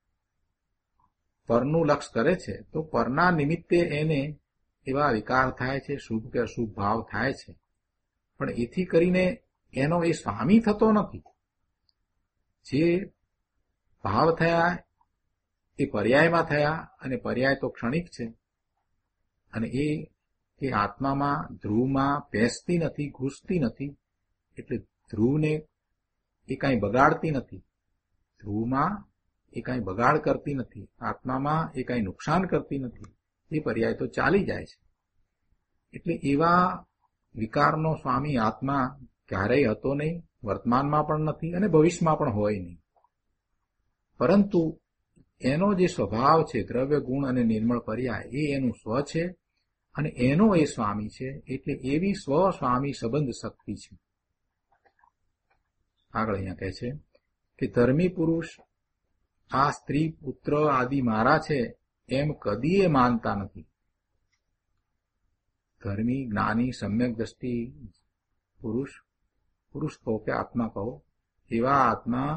પરનું લક્ષ કરે છે તો પરના નિમિત્તે એને એવા વિકાર થાય છે, શુભ કે અશુભ ભાવ થાય છે. પણ એથી કરીને એનો એ સ્વામી થતો નથી. જે ભાવ થયા એ પર્યાયમાં થયા અને પર્યાય તો ક્ષણિક છે અને એ એ આત્મામાં ધ્રુવમાં બેસતી નથી, ઘૂસતી નથી. એટલે ધ્રુવને એ કાંઈ બગાડતી નથી. ધ્રુવમાં એ કાંઈ બગાડ કરતી નથી. આત્મામાં એ કાંઈ નુકસાન કરતી નથી. એ પર્યાય તો ચાલી જાય છે. એટલે એવા વિકારનો સ્વામી આત્મા ક્યારેય હતો નહીં, વર્તમાનમાં પણ નથી અને ભવિષ્યમાં પણ હોય નહીં. પરંતુ એનો જે સ્વભાવ છે, દ્રવ્ય ગુણ અને નિર્મળ પર્યાય, એ એનું સ્વ છે અને એનો એ સ્વામી છે. એટલે એવી સ્વ સ્વામી સંબંધ શક્તિ છે. આગળ અહીંયા કહે છે કે ધર્મી પુરુષ આ સ્ત્રી પુત્ર આદિ મારા છે એમ કદીએ માનતા નથી. ધર્મી જ્ઞાની સમ્યક દ્રષ્ટિ પુરુષ, પુરુષ કહો કે આત્મા કહો, એવા આત્મા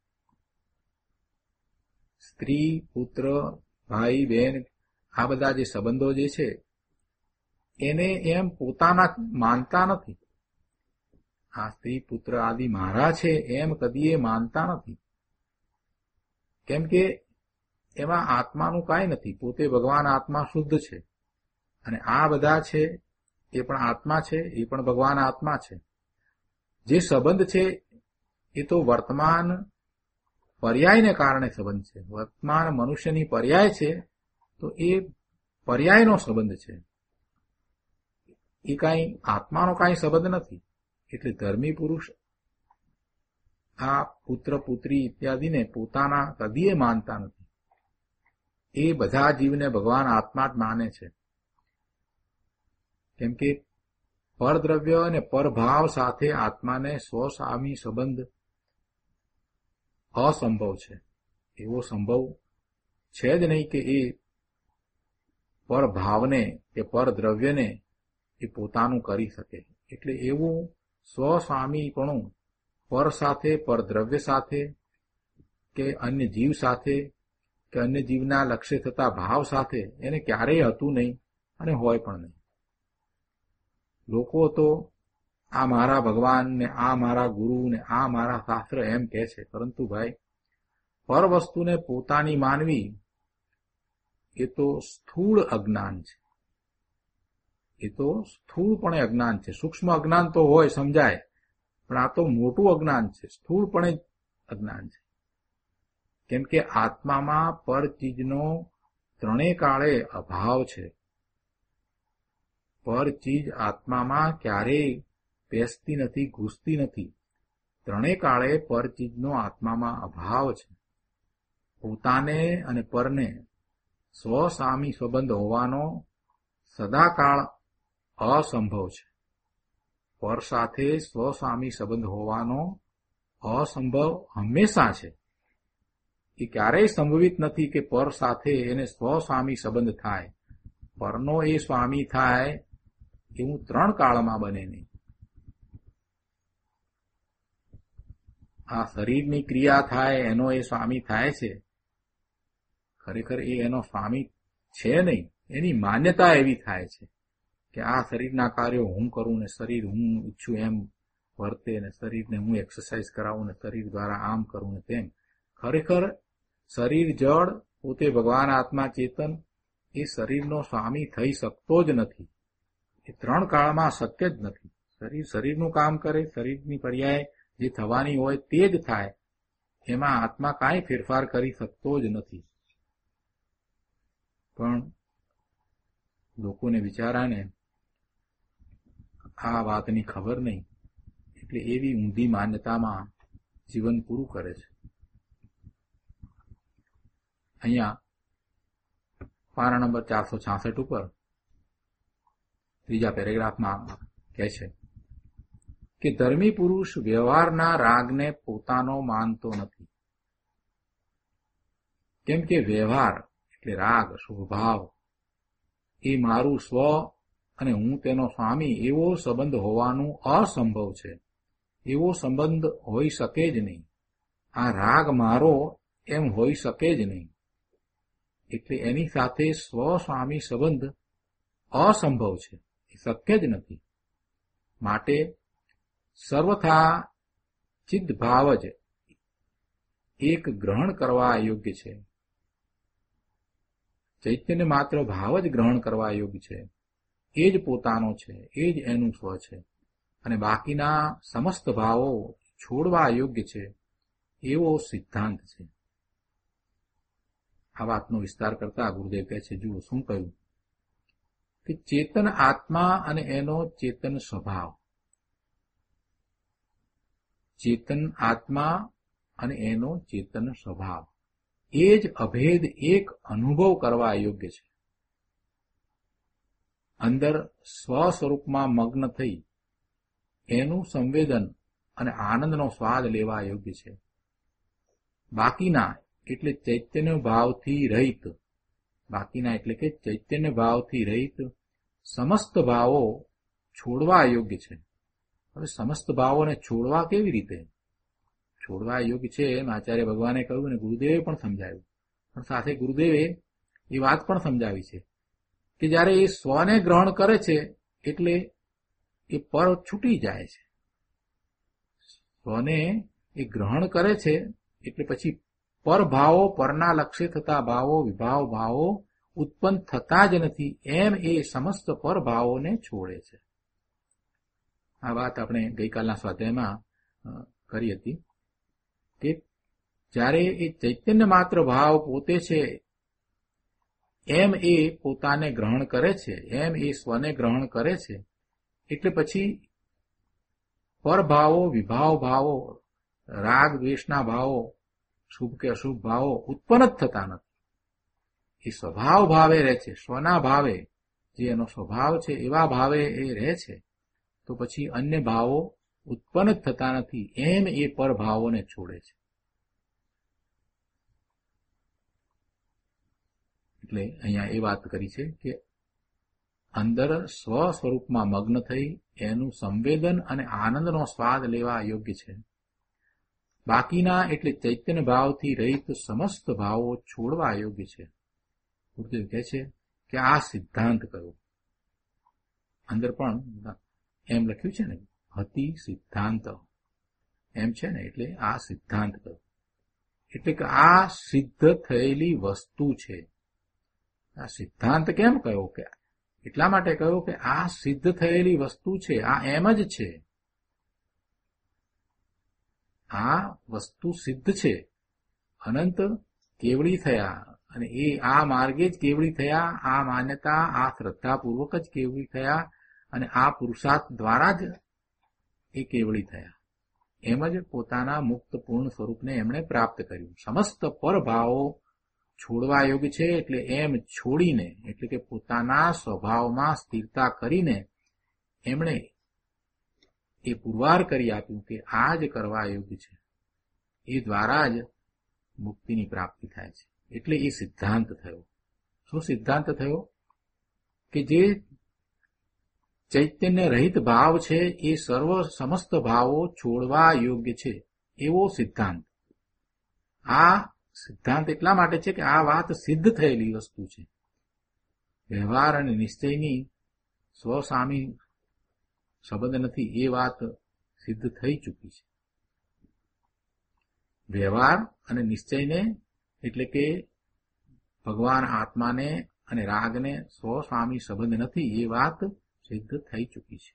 સ્ત્રી પુત્ર ભાઈ બહેન આ બધા જે સંબંધો જે છે એને એમ પોતાના માનતા નથી. આ સ્ત્રી પુત્ર આદિ મારા છે એમ કદીએ માનતા નથી. કેમ કે એમાં આત્માનું કાંઈ નથી. પોતે ભગવાન આત્મા શુદ્ધ છે અને આ બધા છે એ પણ આત્મા છે, એ પણ ભગવાન આત્મા છે. જે સંબંધ છે એ તો વર્તમાન પર્યાયને કારણે સંબંધ છે. વર્તમાન મનુષ્યની પર્યાય છે તો એ પર્યાયનો સંબંધ છે, એ કાંઈ આત્માનો કાંઈ સંબંધ નથી. એટલે ધર્મી પુરુષ આ પુત્ર પુત્રી ઇત્યાદિને પોતાના કદીએ માનતા નથી. એ બધા જીવને ભગવાન આત્મા જ માને છે. કેમ કે પરદ્રવ્ય અને પરભાવ સાથે આત્માને સ્વસ્વામી સંબંધ અસંભવ છે. એવો સંભવ છે જ નહીં કે એ પરભાવને કે પરદ્રવ્યને એ પોતાનું કરી શકે. એટલે એવું સ્વસ્વામીપણું પર સાથે, પરદ્રવ્ય સાથે કે અન્ય જીવ સાથે કે અન્ય જીવના લક્ષ્ય થતા ભાવ સાથે એને ક્યારેય હતું નહીં અને હોય પણ નહીં. લોકો તો આ મારા ભગવાન ને આ મારા ગુરુ ને આ મારા શાસ્ત્ર એમ કહે છે, પરંતુ ભાઈ પર વસ્તુને પોતાની માનવી એ તો સ્થૂળ અજ્ઞાન છે. એ તો સ્થૂળપણે અજ્ઞાન છે. સૂક્ષ્મ અજ્ઞાન તો હોય, સમજાય, પણ આ તો મોટું અજ્ઞાન છે, સ્થૂળપણે અજ્ઞાન છે. કેમ કે આત્મામાં પર ચીજનો ત્રણેય કાળે અભાવ છે. પર ચીજ આત્મામાં ક્યારેય બેસતી નથી, ઘૂસતી નથી. ત્રણેય કાળે પર ચીજનો આત્મામાં અભાવ છે. પોતાને અને પરને સ્વસામી સંબંધ હોવાનો સદાકાળ અસંભવ છે. પર સાથે સ્વસ્વામી સંબંધ હોવાનો અસંભવ હંમેશા છે. એ ક્યારેય સંભવિત નથી કે પર સાથે એને સ્વસ્વામી સંબંધ થાય. પરનો એ સ્વામી થાય એવું ત્રણ કાળમાં બને નહીં. આ શરીરની ક્રિયા થાય એનો એ સ્વામી થાય છે, ખરેખર એ એનો સ્વામી છે નહીં. એની માન્યતા એવી થાય છે કે આ શરીરના કાર્યો હું કરું ને શરીર હું ઈચ્છું એમ વર્તે ને શરીરને હું એક્સરસાઇઝ કરાવું ને શરીર દ્વારા આમ કરું ને તેમ. ખરેખર શરીર જળ, પોતે ભગવાન આત્મા ચેતન, એ શરીરનો સ્વામી થઈ શકતો જ નથી. એ ત્રણ કાળમાં શક્ય જ નથી. શરીર શરીરનું કામ કરે, શરીરની પર્યાય જે થવાની હોય તે જ થાય. એમાં આત્મા કાંઈ ફેરફાર કરી શકતો જ નથી. પણ લોકોને બિચારાને આ વાતની ખબર નહીં, એટલે એવી ઊંધી માન્યતામાં જીવન પૂરું કરે છે. અહીંયા પાના નંબર ચારસો છાસઠ ઉપર ત્રીજા પેરેગ્રાફમાં કહે છે કે ધર્મી પુરુષ વ્યવહારના રાગને પોતાનો માનતો નથી. કેમ કે વ્યવહાર એટલે રાગ, સ્વભાવ, એ મારું સ્વ અને હું તેનો સ્વામી એવો સંબંધ હોવાનું અસંભવ છે. એવો સંબંધ હોઈ શકે જ નહીં. આ રાગ મારો એમ હોઈ શકે જ નહીં. એટલે એની સાથે સ્વસ્વામી સંબંધ અસંભવ છે, એ શક્ય જ નથી. માટે સર્વથા ચિદ્ભાવ જ એક ગ્રહણ કરવા યોગ્ય છે. ચૈતન્ય માત્ર ભાવ જ ગ્રહણ કરવા યોગ્ય છે. એ જ પોતાનો છે, એ જ એનું સ્વ છે. અને બાકીના સમસ્ત ભાવો છોડવા યોગ્ય છે, એવો સિદ્ધાંત છે. આ વાતનો વિસ્તાર કરતા ગુરુદેવ કહે છે, જુઓ શું કહ્યું કે ચેતન આત્મા અને એનો ચેતન સ્વભાવ, ચેતન આત્મા અને એનો ચેતન સ્વભાવ એ જ અભેદ એક અનુભવ કરવા યોગ્ય છે. અંદર સ્વ સ્વરૂપમાં મગ્ન થઈ એનું સંવેદન અને આનંદનો સ્વાદ લેવા યોગ્ય છે. બાકીના એટલે ચૈતન્ય ભાવથી રહિત, બાકીના એટલે કે ચૈતન્ય ભાવથી રહિત સમસ્ત ભાવો છોડવા યોગ્ય છે. હવે સમસ્ત ભાવોને છોડવા કેવી રીતે? છોડવા યોગ્ય છે એમ આચાર્ય ભગવાને કહ્યું અને ગુરુદેવે પણ સમજાવ્યું. પણ સાથે ગુરુદેવે એ વાત પણ સમજાવી છે કે જ્યારે એ સ્વને ગ્રહણ કરે છે એટલે એ પર છૂટી જાય છે. સ્વને એ ગ્રહણ કરે છે એટલે પછી પર ભાવો, પરના લક્ષ્ય થતા ભાવો, વિભાવ ભાવો ઉત્પન્ન થતા જ નથી, એમ એ સમસ્ત પર ભાવોને છોડે છે. આ વાત આપણે ગઈકાલના સ્વાધ્યાયમાં કરી હતી કે જ્યારે એ ચૈતન્ય માત્ર ભાવ પોતે છે એમ એ પોતાને ગ્રહણ કરે છે, એમ એ સ્વને ગ્રહણ કરે છે એટલે પછી પરભાવો, વિભાવ ભાવો, રાગ દ્વેષના ભાવો, શુભ કે અશુભ ભાવો ઉત્પન્ન જ થતા નથી. એ સ્વભાવ ભાવે રહે છે, સ્વના ભાવે, જે એનો સ્વભાવ છે એવા ભાવે એ રહે છે. તો પછી અન્ય ભાવો ઉત્પન્ન જ થતા નથી, એમ એ પરભાવોને છોડે છે. એટલે અહીંયા એ વાત કરી છે કે અંદર સ્વ સ્વરૂપમાં મગ્ન થઈ એનું સંવેદન અને આનંદનો સ્વાદ લેવા યોગ્ય છે. બાકીના એટલે ચૈતન્ય ભાવથી રહિત સમસ્ત ભાવો છોડવા યોગ્ય છે. ગુરુદેવ કહે છે કે આ સિદ્ધાંત કયો? અંદર પણ એમ લખ્યું છે ને, હતી સિદ્ધાંત એમ છે ને, એટલે આ સિદ્ધાંત કયો? એટલે કે આ સિદ્ધ થયેલી વસ્તુ છે. આ સિદ્ધાંત કેમ કયો? કે એટલા માટે કહ્યું કે આ સિદ્ધ થયેલી વસ્તુ છે, આ એમ જ છે. આ વસ્તુ સિદ્ધ છે, અનંત કેવળી થયા અને એ આ માર્ગે જ કેવળી થયા, આ માન્યતા, આ શ્રદ્ધાપૂર્વક જ કેવળી થયા અને આ પુરુષાર્થ દ્વારા જ એ કેવળી થયા. એમ જ પોતાના મુક્ત પૂર્ણ સ્વરૂપને એમણે પ્રાપ્ત કર્યું. સમસ્ત પરભાવો છોડવા યોગ્ય છે એટલે એમ છોડીને, એટલે કે પોતાના સ્વભાવમાં સ્થિરતા કરીને એમણે એ પુરવાર કરી આપ્યું કે આ જ કરવા યોગ્ય છે. એ દ્વારા જ મુક્તિની પ્રાપ્તિ થાય છે. એટલે એ સિદ્ધાંત થયો. શું સિદ્ધાંત થયો? કે જે ચૈતન્ય રહિત ભાવ છે એ સર્વ સમસ્ત ભાવો છોડવા યોગ્ય છે, એવો સિદ્ધાંત. આ સિદ્ધાંત એટલા માટે છે કે આ વાત સિદ્ધ થયેલી વસ્તુ છે. વ્યવહાર અને નિશ્ચયની સ્વસામી સંબંધ નથી, એ વાત સિદ્ધ થઈ ચૂકી છે. વ્યવહાર અને નિશ્ચયને એટલે કે ભગવાન આત્માને અને રાગને સ્વસ્વામી સંબંધ નથી, એ વાત સિદ્ધ થઈ ચૂકી છે.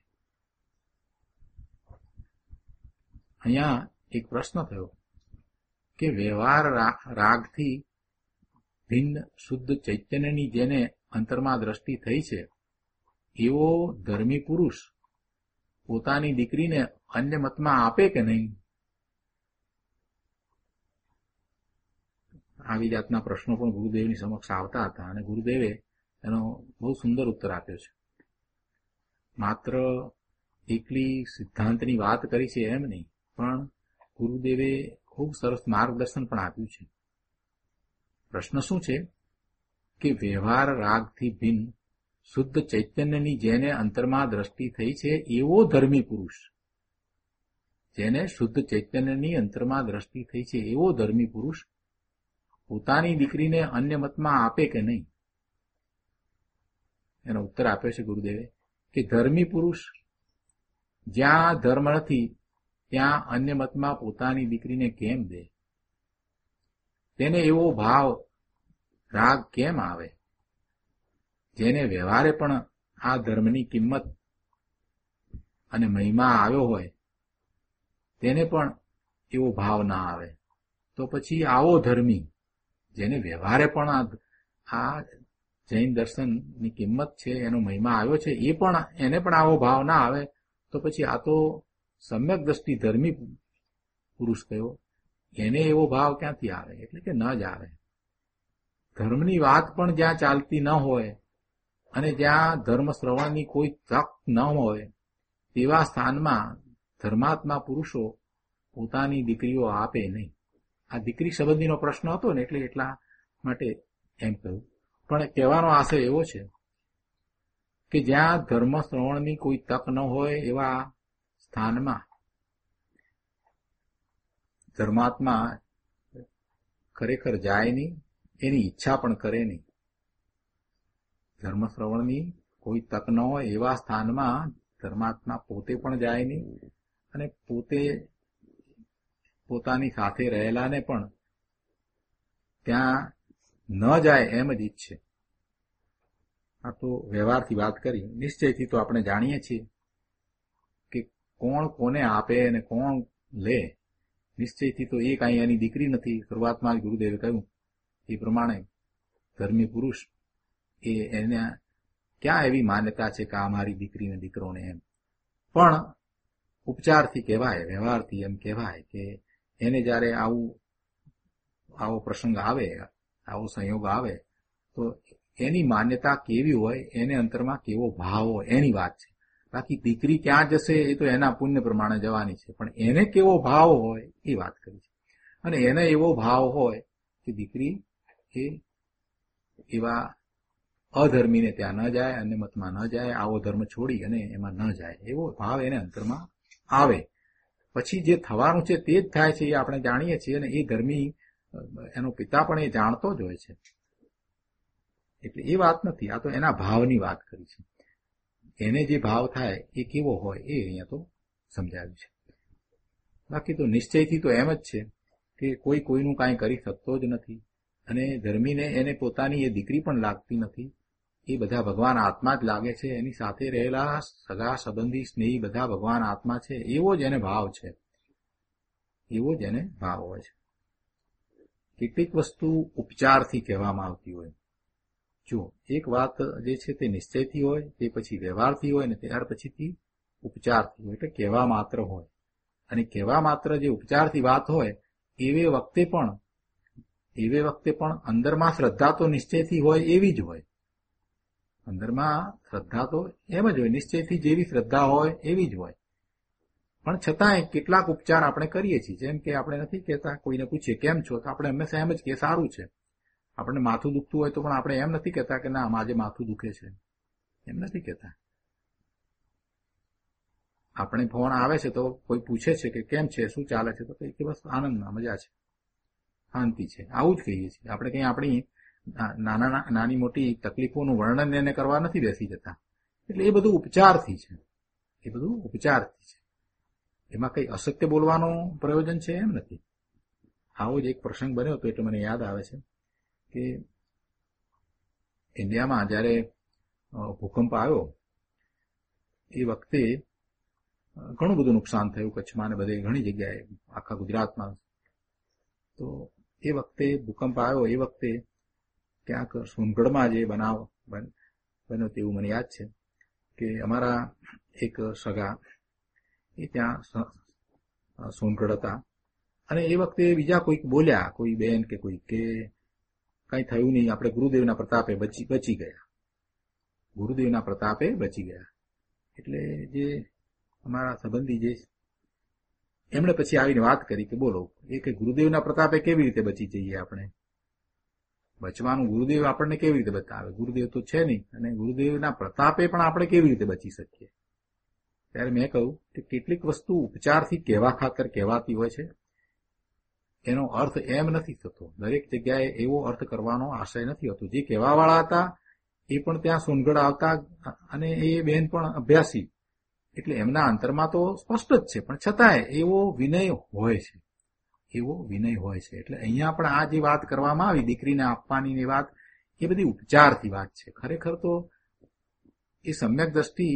અહીંયા એક પ્રશ્ન થયો કે વ્યવહાર રાગથી ભિન્ન શુદ્ધ ચૈતન્યની જેને અંતરમાં દ્રષ્ટિ થઈ છે એવો ધર્મી પુરુષ પોતાની દીકરીને અન્ય મતમાં આપે કે નહીં? આવી જાતના પ્રશ્નો પણ ગુરુદેવની સમક્ષ આવતા હતા અને ગુરુદેવે એનો બહુ સુંદર ઉત્તર આપ્યો છે. માત્ર એકલી સિદ્ધાંતની વાત કરી છે એમ નહીં, પણ ગુરુદેવે ખૂબ સરસ માર્ગદર્શન પણ આપ્યું છે. પ્રશ્ન શું છે કે વ્યવહાર રાગથી ભિન્ન શુદ્ધ ચૈતન્યની જેને અંતરમાં દ્રષ્ટિ થઈ છે એવો ધર્મી પુરુષ, જેને શુદ્ધ ચૈતન્યની અંતરમાં દ્રષ્ટિ થઈ છે એવો ધર્મી પુરુષ પોતાની દીકરીને અન્ય મતમાં આપે કે નહીં? એનો ઉત્તર આપ્યો છે ગુરુદેવે કે ધર્મી પુરુષ જ્યાં ધર્મ નથી ત્યાં અન્ય મતમાં પોતાની દીકરીને કેમ દે? તેને એવો ભાવ રાગ કેમ આવે? જેને વ્યવહારે પણ આ ધર્મની કિંમત અને મહિમા આવ્યો હોય તેને પણ એવો ભાવ ના આવે, તો પછી આવો ધર્મી જેને વ્યવહારે પણ આ જૈન દર્શનની કિંમત છે, એનો મહિમા આવ્યો છે, એ પણ એને પણ આવો ભાવ ના આવે તો પછી આ તો સમ્યક દ્રષ્ટિ ધર્મી પુરુષ કયો, એને એવો ભાવ ક્યાંથી આવે? એટલે કે ન જ આવે. ધર્મની વાત પણ જ્યાં ચાલતી ન હોય અને જ્યાં ધર્મ શ્રવણની કોઈ તક ન હોય તેવા સ્થાનમાં ધર્માત્મા પુરુષો પોતાની દીકરીઓ આપે નહીં. આ દીકરી સંબંધીનો પ્રશ્ન હતો ને, એટલે એટલા માટે એમ કહ્યું. પણ કહેવાનો આશય એવો છે કે જ્યાં ધર્મ શ્રવણની કોઈ તક ન હોય એવા સ્થાનમાં ધર્માત્મા ખરેખર જાય નહીં, એની ઈચ્છા પણ કરે નહીં. ધર્મ શ્રવણની કોઈ તક ન હોય એવા સ્થાનમાં ધર્માત્મા પોતે પણ જાય નહીં અને પોતે પોતાની સાથે રહેલાને પણ ત્યાં ન જાય એમ જ ઈચ્છે. આ તો વ્યવહારથી વાત કરી. નિશ્ચયથી તો આપણે જાણીએ છીએ કે કોણ કોને આપે અને કોણ લે. નિશ્ચયથી તો એ કાંઈ એની દીકરી નથી. શરૂઆતમાં જ ગુરુદેવે કહ્યું એ પ્રમાણે ધર્મી પુરુષ એ એને ક્યાં એવી માન્યતા છે કે આ મારી દીકરીને દીકરોને એમ. પણ ઉપચારથી કહેવાય, વ્યવહારથી એમ કહેવાય કે એને જયારે આવું આવો પ્રસંગ આવે, આવો સંયોગ આવે તો એની માન્યતા કેવી હોય, એને અંતરમાં કેવો ભાવ હોય એની વાત છે. બાકી દીકરી ક્યાં જશે એ તો એના પુણ્ય પ્રમાણે જવાની છે, પણ એને કેવો ભાવ હોય એ વાત કરી છે. અને એને એવો ભાવ હોય કે દીકરી એ એવા અધર્મીને ત્યાં ન જાય, અન્ય મતમાં ન જાય, આવો ધર્મ છોડી અને એમાં ન જાય, એવો ભાવ એને અંતરમાં આવે. પછી જે થવાનું છે તે જ થાય છે એ આપણે જાણીએ છીએ, અને એ ધર્મી એનો પિતા પણ એ જાણતો જ હોય છે. એટલે એ વાત નથી, આ તો એના ભાવની વાત કરી છે. એને જે ભાવ થાય એ કેવો હોય એ અહીંયા તો સમજાવ્યું છે. બાકી તો નિશ્ચયથી તો એમ જ છે કે કોઈ કોઈનું કાંઈ કરી શકતો જ નથી, અને ધર્મીને એને પોતાની એ દીકરી પણ લાગતી નથી. એ બધા ભગવાન આત્મા જ લાગે છે. એની સાથે રહેલા સગા સંબંધી સ્નેહી બધા ભગવાન આત્મા છે, એવો જ એને ભાવ છે, એવો જ એને ભાવ હોય છે. કેટલીક વસ્તુ ઉપચારથી કહેવામાં આવતી હોય. જો એક વાત જે છે તે નિશ્ચયથી હોય, તે પછી વ્યવહારથી હોય, ને ત્યાર પછીથી ઉપચારથી હોય, એટલે કહેવા માત્ર હોય. અને કહેવા માત્ર જે ઉપચારથી વાત હોય એવે વખતે પણ એવે વખતે પણ અંદરમાં શ્રદ્ધા તો નિશ્ચયથી હોય એવી જ હોય. અંદરમાં શ્રદ્ધા તો એમ જ હોય, નિશ્ચયથી જેવી શ્રદ્ધા હોય એવી જ હોય. પણ છતાંય કેટલાક ઉપચાર આપણે કરીએ છીએ. જેમ કે આપણે નથી કહેતા, કોઈને પૂછીએ કેમ છો, તો આપણે હંમેશા એમ જ કે સારું છે. આપણે માથું દુખતું હોય તો પણ આપણે એમ નથી કહેતા કે ના આજે માથું દુખે છે, એમ નથી કહેતા. આપણે ફોન આવે છે તો કોઈ પૂછે છે કે કેમ છે, શું ચાલે છે, તો કે બસ આનંદમાં મજા છે, શાંતિ છે, આવું જ કહીએ છીએ. આપણે કંઈ આપણી નાના નાની મોટી તકલીફોનું વર્ણન એને કરવા નથી બેસી જતા. એટલે એ બધું ઉપચારથી છે, એ બધું ઉપચારથી છે. એમાં કઈ અસત્ય બોલવાનું પ્રયોજન છે એમ નથી. આવો જ એક પ્રસંગ બન્યો હતો એટલે મને યાદ આવે છે કે ઇન્ડિયામાં જયારે ભૂકંપ આવ્યો એ વખતે ઘણું બધું નુકસાન થયું, કચ્છમાં ને બધે ઘણી જગ્યાએ, આખા ગુજરાતમાં. તો એ વખતે ભૂકંપ આવ્યો એ વખતે ક્યાંક સોનગઢમાં જે બનાવ બન્યો તેવું મને યાદ છે કે અમારા એક સગા એ ત્યાં સોનગઢ હતા, અને એ વખતે બીજા કોઈક બોલ્યા, કોઈ બેન કે કોઈ, કે કઈ થયું નહીં, આપણે ગુરુદેવના પ્રતાપે બચી બચી ગયા, ગુરુદેવના પ્રતાપે બચી ગયા. એટલે જે અમારા સંબંધી જે એમણે પછી આવીને વાત કરી કે બોલો, એ કે ગુરુદેવના પ્રતાપે કેવી રીતે બચી જઈએ આપણે? બચવાનું ગુરુદેવ આપણને કેવી રીતે બતાવે? ગુરુદેવ તો છે નહીં, અને ગુરુદેવના પ્રતાપે પણ આપણે કેવી રીતે બચી શકીએ? ત્યારે મેં કહ્યું કે કેટલીક વસ્તુ ઉપચારથી કહેવા ખાતર કહેવાતી હોય છે. એનો અર્થ એમ નથી થતો, દરેક જગ્યાએ એવો અર્થ કરવાનો આશય નથી હોતો. જે કહેવાવાળા હતા એ પણ ત્યાં સોનગઢ આવતા, અને એ બેન પણ અભ્યાસી, એટલે એમના અંતરમાં તો સ્પષ્ટ જ છે, પણ છતાંય એવો વિનય હોય છે, એવો વિનય હોય છે. એટલે અહીંયા પણ આ જે વાત કરવામાં આવી દીકરીને આપવાની વાત, એ બધી ઉપચારથી વાત છે. ખરેખર તો એ સમ્યક દ્રષ્ટિ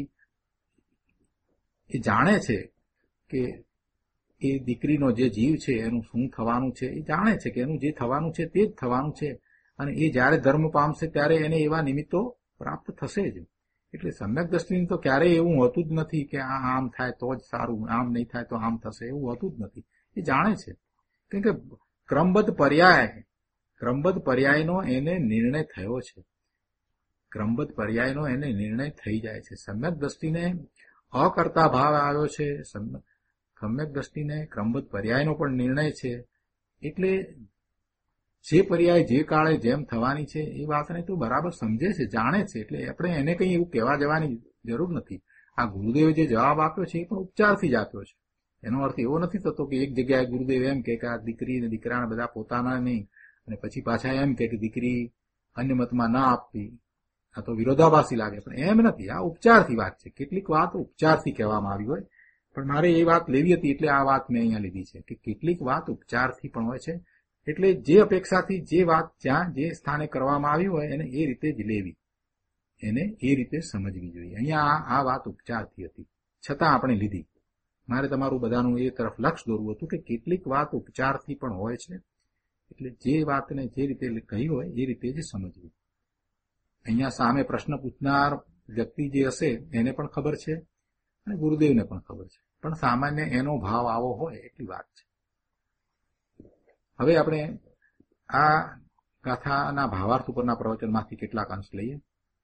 એ જાણે છે કે એ દીકરીનો જે જીવ છે એનું શું થવાનું છે, એ જાણે છે કે એનું જે થવાનું છે તે જ થવાનું છે. અને એ જ્યારે ધર્મ પામશે ત્યારે એને એવા નિમિત્તો પ્રાપ્ત થશે જ. એટલે સમ્યક દ્રષ્ટિની તો ક્યારેય એવું હોતું જ નથી કે આ આમ થાય તો જ સારું, આમ નહીં થાય તો આમ થશે, એવું હોતું જ નથી. એ જાણે છે, કેમ કે ક્રમબદ્ધ પર્યાય ક્રમબદ્ધ પર્યાયનો એને નિર્ણય થયો છે. ક્રમબદ્ધ પર્યાયનો એને નિર્ણય થઈ જાય છે. સમ્યક દ્રષ્ટિને અકર્તા ભાવ આવ્યો છે, સમ્યક દ્રષ્ટિને ક્રમબદ્ધ પર્યાયનો પણ નિર્ણય છે. એટલે જે પર્યાય જે કાળે જેમ થવાની છે એ વાતને તો બરાબર સમજે છે, જાણે છે. એટલે આપણે એને કંઈ એવું કહેવા જવાની જરૂર નથી. આ ગુરુદેવે જે જવાબ આપ્યો છે એ પણ ઉપચારથી જ આપ્યો છે. એનો અર્થ એવો નથી થતો કે એક જગ્યાએ ગુરુદેવ એમ કે આ દીકરી અને દીકરાને બધા પોતાના નહીં, અને પછી પાછા એમ કે દીકરી અન્ય મતમાં ના આપવી, આ તો વિરોધાભાસી લાગે. પણ એમ નથી, આ ઉપચારથી વાત છે. કેટલીક વાત ઉપચારથી કહેવામાં આવી હોય, પણ મારે એ વાત લેવી હતી એટલે આ વાત મેં અહીંયા લીધી છે કે કેટલીક વાત ઉપચારથી પણ હોય છે. એટલે જે અપેક્ષાથી જે વાત જ્યાં જે સ્થાને કરવામાં આવી હોય એને એ રીતે જ લેવી, એને એ રીતે સમજવી જોઈએ. અહીંયા આ વાત ઉપચારથી હતી, છતાં આપણે લીધી. મારે તમારું બધાનું એ તરફ લક્ષ દોરવું હતું કે કેટલીક વાત ઉપચારથી પણ હોય છે. એટલે જે વાતને જે રીતે કહી હોય એ રીતે જ સમજવી. અહીંયા સામે પ્રશ્ન પૂછનાર વ્યક્તિ જે હશે એને પણ ખબર છે અને ગુરુદેવને પણ ખબર છે, પણ સામાન્ય એનો ભાવ આવો હોય એટલી વાત છે. હવે આપણે આ ગાથાના ભાવાર્થ ઉપરના પ્રવચનમાંથી કેટલાક અંશ લઈએ.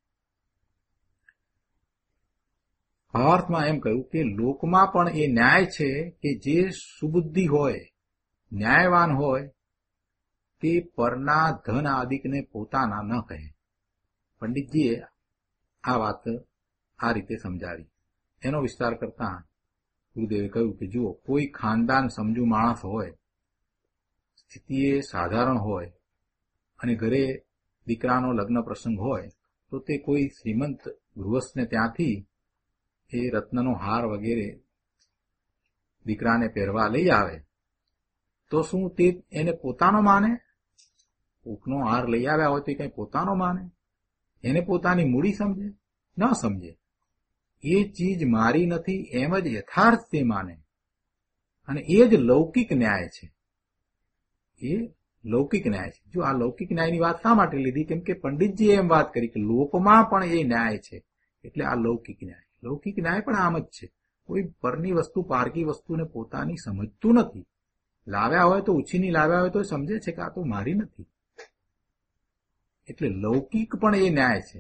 ભાવાર્થમાં એમ કહ્યું કે લોકમાં પણ એ ન્યાય છે કે જે સુબુદ્ધિ હોય, ન્યાયવાન હોય, તે પરના ધન આદિકને પોતાના ન કહે. પંડિતજીએ આ વાત આ રીતે સમજાવી. એનો વિસ્તાર કરતા ગુરુદેવે કહ્યું કે જુઓ, કોઈ ખાનદાન સમજુ માણસ હોય, સ્થિતિએ સાધારણ હોય અને ઘરે દીકરાનો લગ્ન પ્રસંગ હોય, તો તે કોઈ શ્રીમંત ગૃહસ્થને ત્યાંથી એ રત્નનો હાર વગેરે દીકરાને પહેરવા લઈ આવે, તો શું તે એને પોતાનો માને? કોકનો હાર લઈ આવ્યા હોય તો એ કઈ પોતાનો માને? એને પોતાની મૂડી સમજે? ન સમજે. એ ચીજ મારી નથી એમ જ યથાર્થ તે માને. અને એ જ લૌકિક ન્યાય છે. એ લૌકિક ન્યાય છે. જો આ લૌકિક ન્યાયની વાત શા માટે લીધી? કેમ કે પંડિતજીએ એમ વાત કરી કે લોકમાં પણ એ ન્યાય છે, એટલે આ લૌકિક ન્યાય. લૌકિક ન્યાય પણ આમ જ છે. કોઈ પરની વસ્તુ પારકી વસ્તુને પોતાની સમજતું નથી. લાવ્યા હોય તો ઉછીની લાવ્યા હોય તો સમજે છે કે આ તો મારી નથી. એટલે લૌકિક પણ એ ન્યાય છે.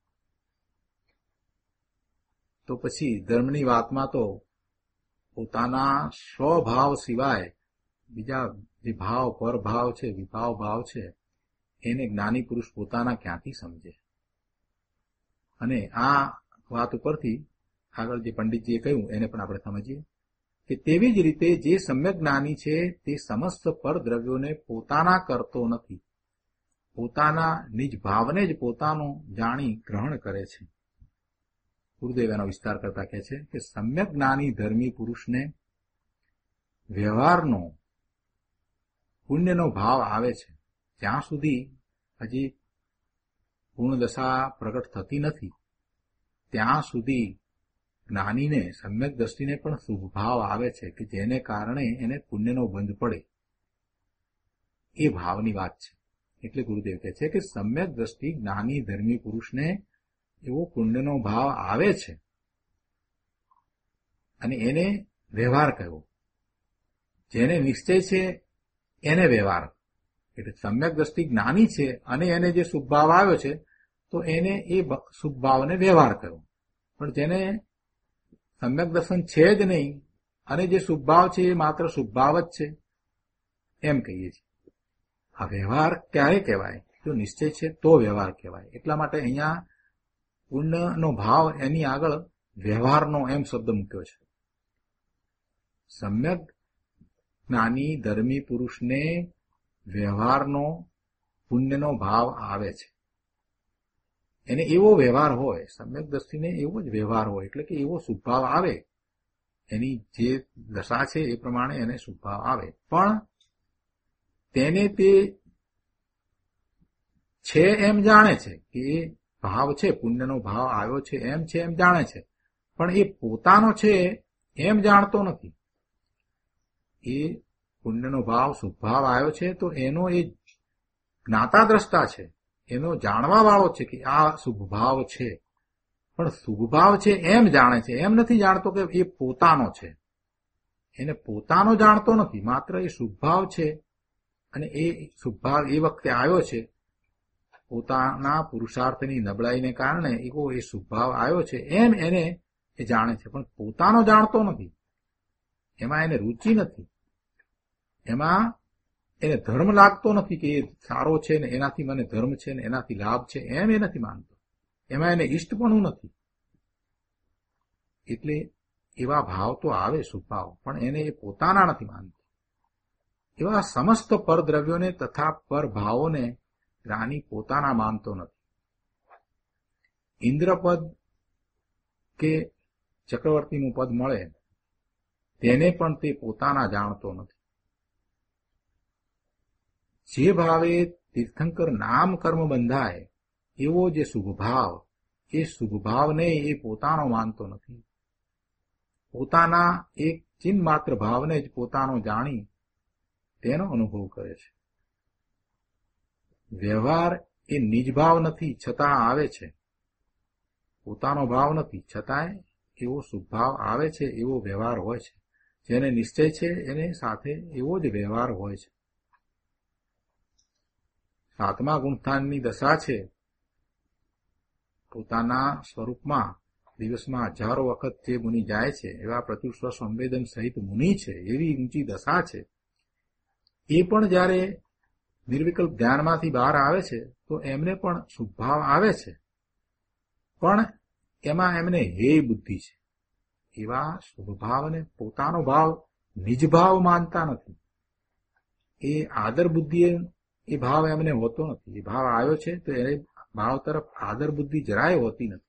તો પછી ધર્મની વાતમાં તો પોતાના સ્વભાવ સિવાય બીજા જે ભાવ પરભાવ છે, વિભાવ ભાવ છે, એને જ્ઞાની પુરુષ પોતાના ક્યાંથી સમજે? અને આ વાત ઉપરથી આગળ જે પંડિતજીએ કહ્યું એને પણ આપણે સમજીએ કે તેવી જ રીતે જે સમ્યક જ્ઞાની છે તે સમસ્ત પરદ્રવ્યોને પોતાના કરતો નથી, પોતાના નિજ ભાવને જ પોતાનો જાણી ગ્રહણ કરે છે. ગુરુદેવ એનો વિસ્તાર કરતા કહે છે કે સમ્યક જ્ઞાની ધર્મી પુરુષને વ્યવહારનો પુણ્યનો ભાવ આવે છે જ્યાં સુધી હજી પૂર્ણદશા પ્રગટ થતી નથી, ત્યાં સુધી જ્ઞાનીને સમ્યક દ્રષ્ટિને પણ શુભ ભાવ આવે છે કે જેને કારણે એને પુણ્યનો બંધ પડે. એ ભાવની વાત છે. એટલે ગુરુદેવ કહે છે કે સમ્યક દ્રષ્ટિ જ્ઞાની ધર્મી પુરુષને એવો પુણ્યનો ભાવ આવે છે અને એને વ્યવહાર કહેવો. જેને નિશ્ચય છે એને વ્યવહાર. એટલે સમ્યક દ્રષ્ટિ જ્ઞાની છે અને એને જે શુભ ભાવ આવ્યો છે તો એને એ શુભ ભાવને વ્યવહાર કહેવો. પણ જેને સમ્યક દર્શન છે જ નહીં અને જે શુભ ભાવ છે એ માત્ર શુભ ભાવ જ છે એમ કહીએ છીએ. આ વ્યવહાર ક્યારે કહેવાય? જો નિશ્ચય છે તો વ્યવહાર કહેવાય. એટલા માટે અહીંયા પુણ્યનો ભાવ એની આગળ વ્યવહારનો એમ શબ્દ મૂક્યો છે. સમ્યક જ્ઞાની ધર્મી પુરુષને વ્યવહારનો પુણ્યનો ભાવ આવે છે. એને એવો વ્યવહાર હોય, સમ્યક દ્રષ્ટિને એવો જ વ્યવહાર હોય, એટલે કે એવો શુભભાવ આવે. એની જે દશા છે એ પ્રમાણે એને શુભભાવ આવે. પણ તેને તે છે એમ જાણે છે કે એ ભાવ છે, પુણ્યનો ભાવ આવ્યો છે એમ છે એમ જાણે છે, પણ એ પોતાનો છે એમ જાણતો નથી. એ પુણ્યનો ભાવ શુભભાવ આવ્યો છે તો એનો એ જ્ઞાતા દ્રષ્ટા છે, એનો જાણવા વાળો છે કે આ શુભભાવ છે, પણ શુભભાવ છે એમ જાણે છે, એમ નથી જાણતો કે એ પોતાનો છે. એને પોતાનો જાણતો નથી, માત્ર એ શુભભાવ છે અને એ શુભભાવ એ વખતે આવ્યો છે. પોતાના પુરુષાર્થની નબળાઈને કારણે એવો એ શુભભાવ આવ્યો છે એમ એને એ જાણે છે, પણ પોતાનો જાણતો નથી. એમાં એને રુચિ નથી, એમાં એને ધર્મ લાગતો નથી કે એ સારો છે ને એનાથી મને ધર્મ છે ને એનાથી લાભ છે, એમ એ નથી માનતો. એમાં એને ઈષ્ટપણું નથી. એટલે એવા ભાવ તો આવે શુભભાવ, પણ એને એ પોતાના નથી માનતો. એવા સમસ્ત પરદ્રવ્યોને તથા પરભાવોને જ્ઞાની પોતાના માનતો નથી. ઇન્દ્રપદ કે ચક્રવર્તીનું પદ મળે તેને પણ તે પોતાના જાણતો નથી. જે ભાવે તીર્થંકર નામ કર્મ બંધાય એવો જે શુભભાવ, એ શુભભાવને એ પોતાનો માનતો નથી. પોતાના એક ચિહ્ન માત્ર ભાવને જ પોતાનો જાણી તેનો અનુભવ કરે છે. વ્યવહાર એ નિજભાવ નથી છતાં આવે છે. પોતાનો ભાવ નથી છતાંય એવો શુભભાવ આવે છે, એવો વ્યવહાર હોય છે. જેને નિશ્ચય છે એને સાથે એવો જ વ્યવહાર હોય છે. સાતમા ગુણસ્થાનની દશા છે. પોતાના સ્વરૂપમાં દિવસમાં હજારો વખત જે મુનિ જાય છે એવા પ્રત્યુષ્વ સંવેદન સહિત મુનિ છે, એવી ઊંચી દશા છે. એ પણ જ્યારે નિર્વિકલ્પ ધ્યાનમાંથી બહાર આવે છે તો એમને પણ શુભભાવ આવે છે, પણ એમાં એમને હે બુદ્ધિ છે. એવા શુભભાવને પોતાનો ભાવ નિજભાવ માનતા નથી. એ આદર બુદ્ધિ એ ભાવ એમને હોતો નથી. એ ભાવ આવ્યો છે તો એને ભાવ તરફ આદર બુદ્ધિ જરાય હોતી નથી.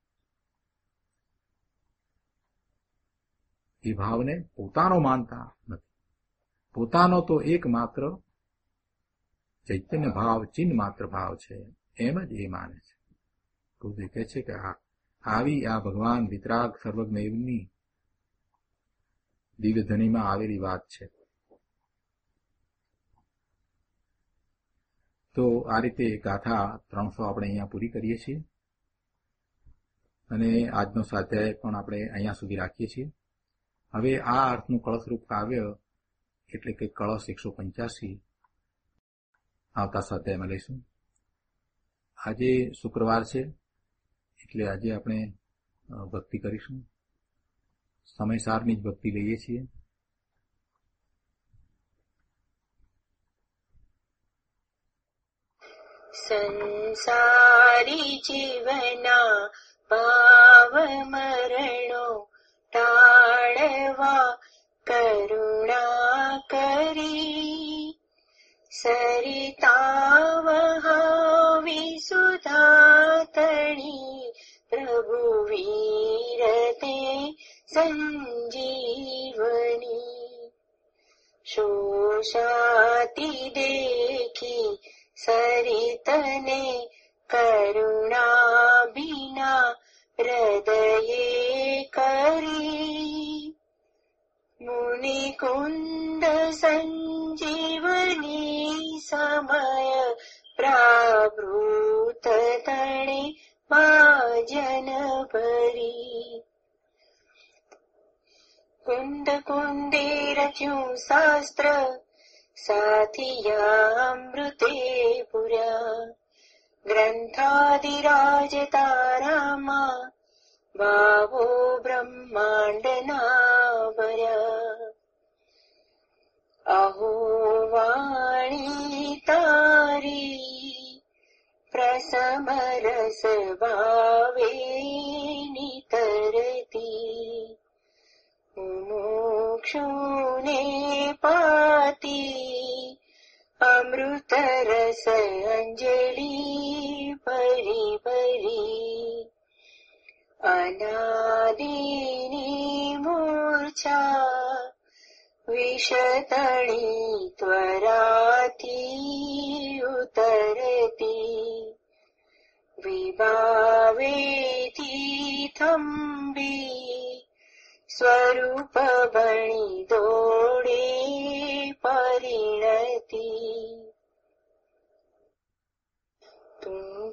એ ભાવને પોતાનો માનતા નથી. પોતાનો તો એકમાત્ર ચૈતન્ય ભાવ, ચિહ્ન માત્ર ભાવ છે, એમ જ એ માને છે. ગુરુદેવ કહે છે કે આ આવી આ ભગવાન વિતરાગ સર્વજ્ઞની દિવ્ય ધનીમાં આવેલી વાત છે. તો આ રીતે ગાથા ત્રણસો આપણે અહીંયા પૂરી કરીએ છીએ અને આજનો સ્વાધ્યાય પણ આપણે અહીંયા સુધી રાખીએ છીએ. હવે આ અર્થનું કળશરૂપ કાવ્ય એટલે કે કળશ એકસો પંચ્યાસી આવતા સ્વાધ્યાયમાં લઈશું. આજે શુક્રવાર છે એટલે આજે આપણે ભક્તિ કરીશું. સમયસારની જ ભક્તિ લઈએ છીએ. સંસારી જીવના ભાવ મરણો ટાળવા કરુણા કરી, સરિતા વહાવી સુધા તણી પ્રભુ વીરતે સંજીવની. શોષાતી દેખી સરિતને કરુણા બિના હૃદયે કરી, મુનિ કુંદ સંજીવની સમય પ્રાવૃત તણે ભાજન ભરી. કુંદ કુંદે રચ્યું શાસ્ત્ર સાથિયામૃતે પુર્યા, ગ્રંથાદિરાજ તારામાં ભાવો બ્રહ્માંડના ભર્યા. અહો વાણી તારી પ્રસમરસ ભાવે નિતરતી, મુમુક્ષુને પાતી અમૃત રસ અંજલિ ભરી ભરી. અનાદિની મૂર્છા વિષતણી ત્વરાથી ઉતરતી, વિભાવેથી થંભી સ્વરૂપ ભણી દોડે પરિણતી.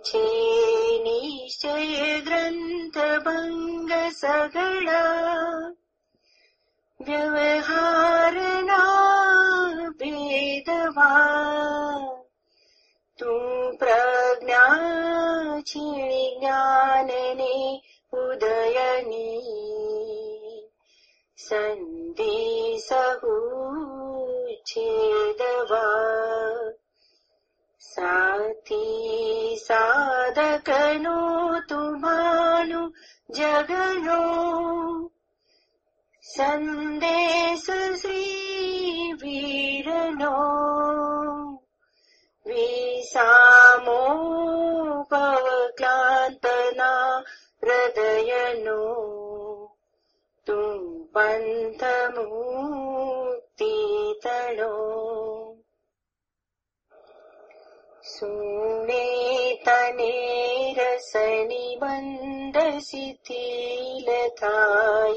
छे निश्चय ग्रंथ भंग सगळा व्यवहारना भेदवा तू प्रज्ञा छीणी ज्ञानने उदयनी संधि सहु छेदवा साथी साधकनो तुम्हानु जगनो संदेश श्री वीरनो विसामो पवक्लांतना हृदयनो तुम पंथ मुक्ति तणो सुने तने रसनि बंद शिथिल थाय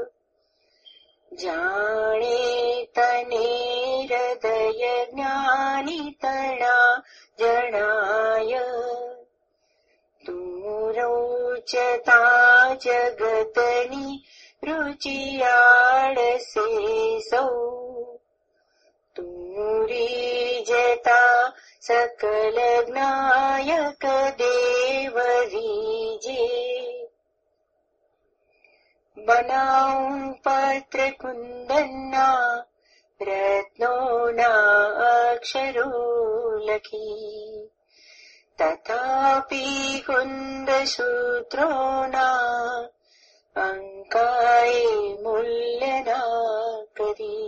जाने तने हृदय ज्ञानी तणा जणाय तू रोचता जगतनी रुचियाळसे सौ तूरी जता सकल ज्ञायक देवरीजे बनाऊ पत्र कुंदना रत्नोना अक्षरो लखी तथापि कुंद सूत्रोना अंकाय मूल्यना करी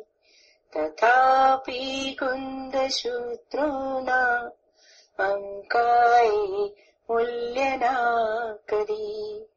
तथापि कुंद सूत्रोना अंकाय मूल्यना करी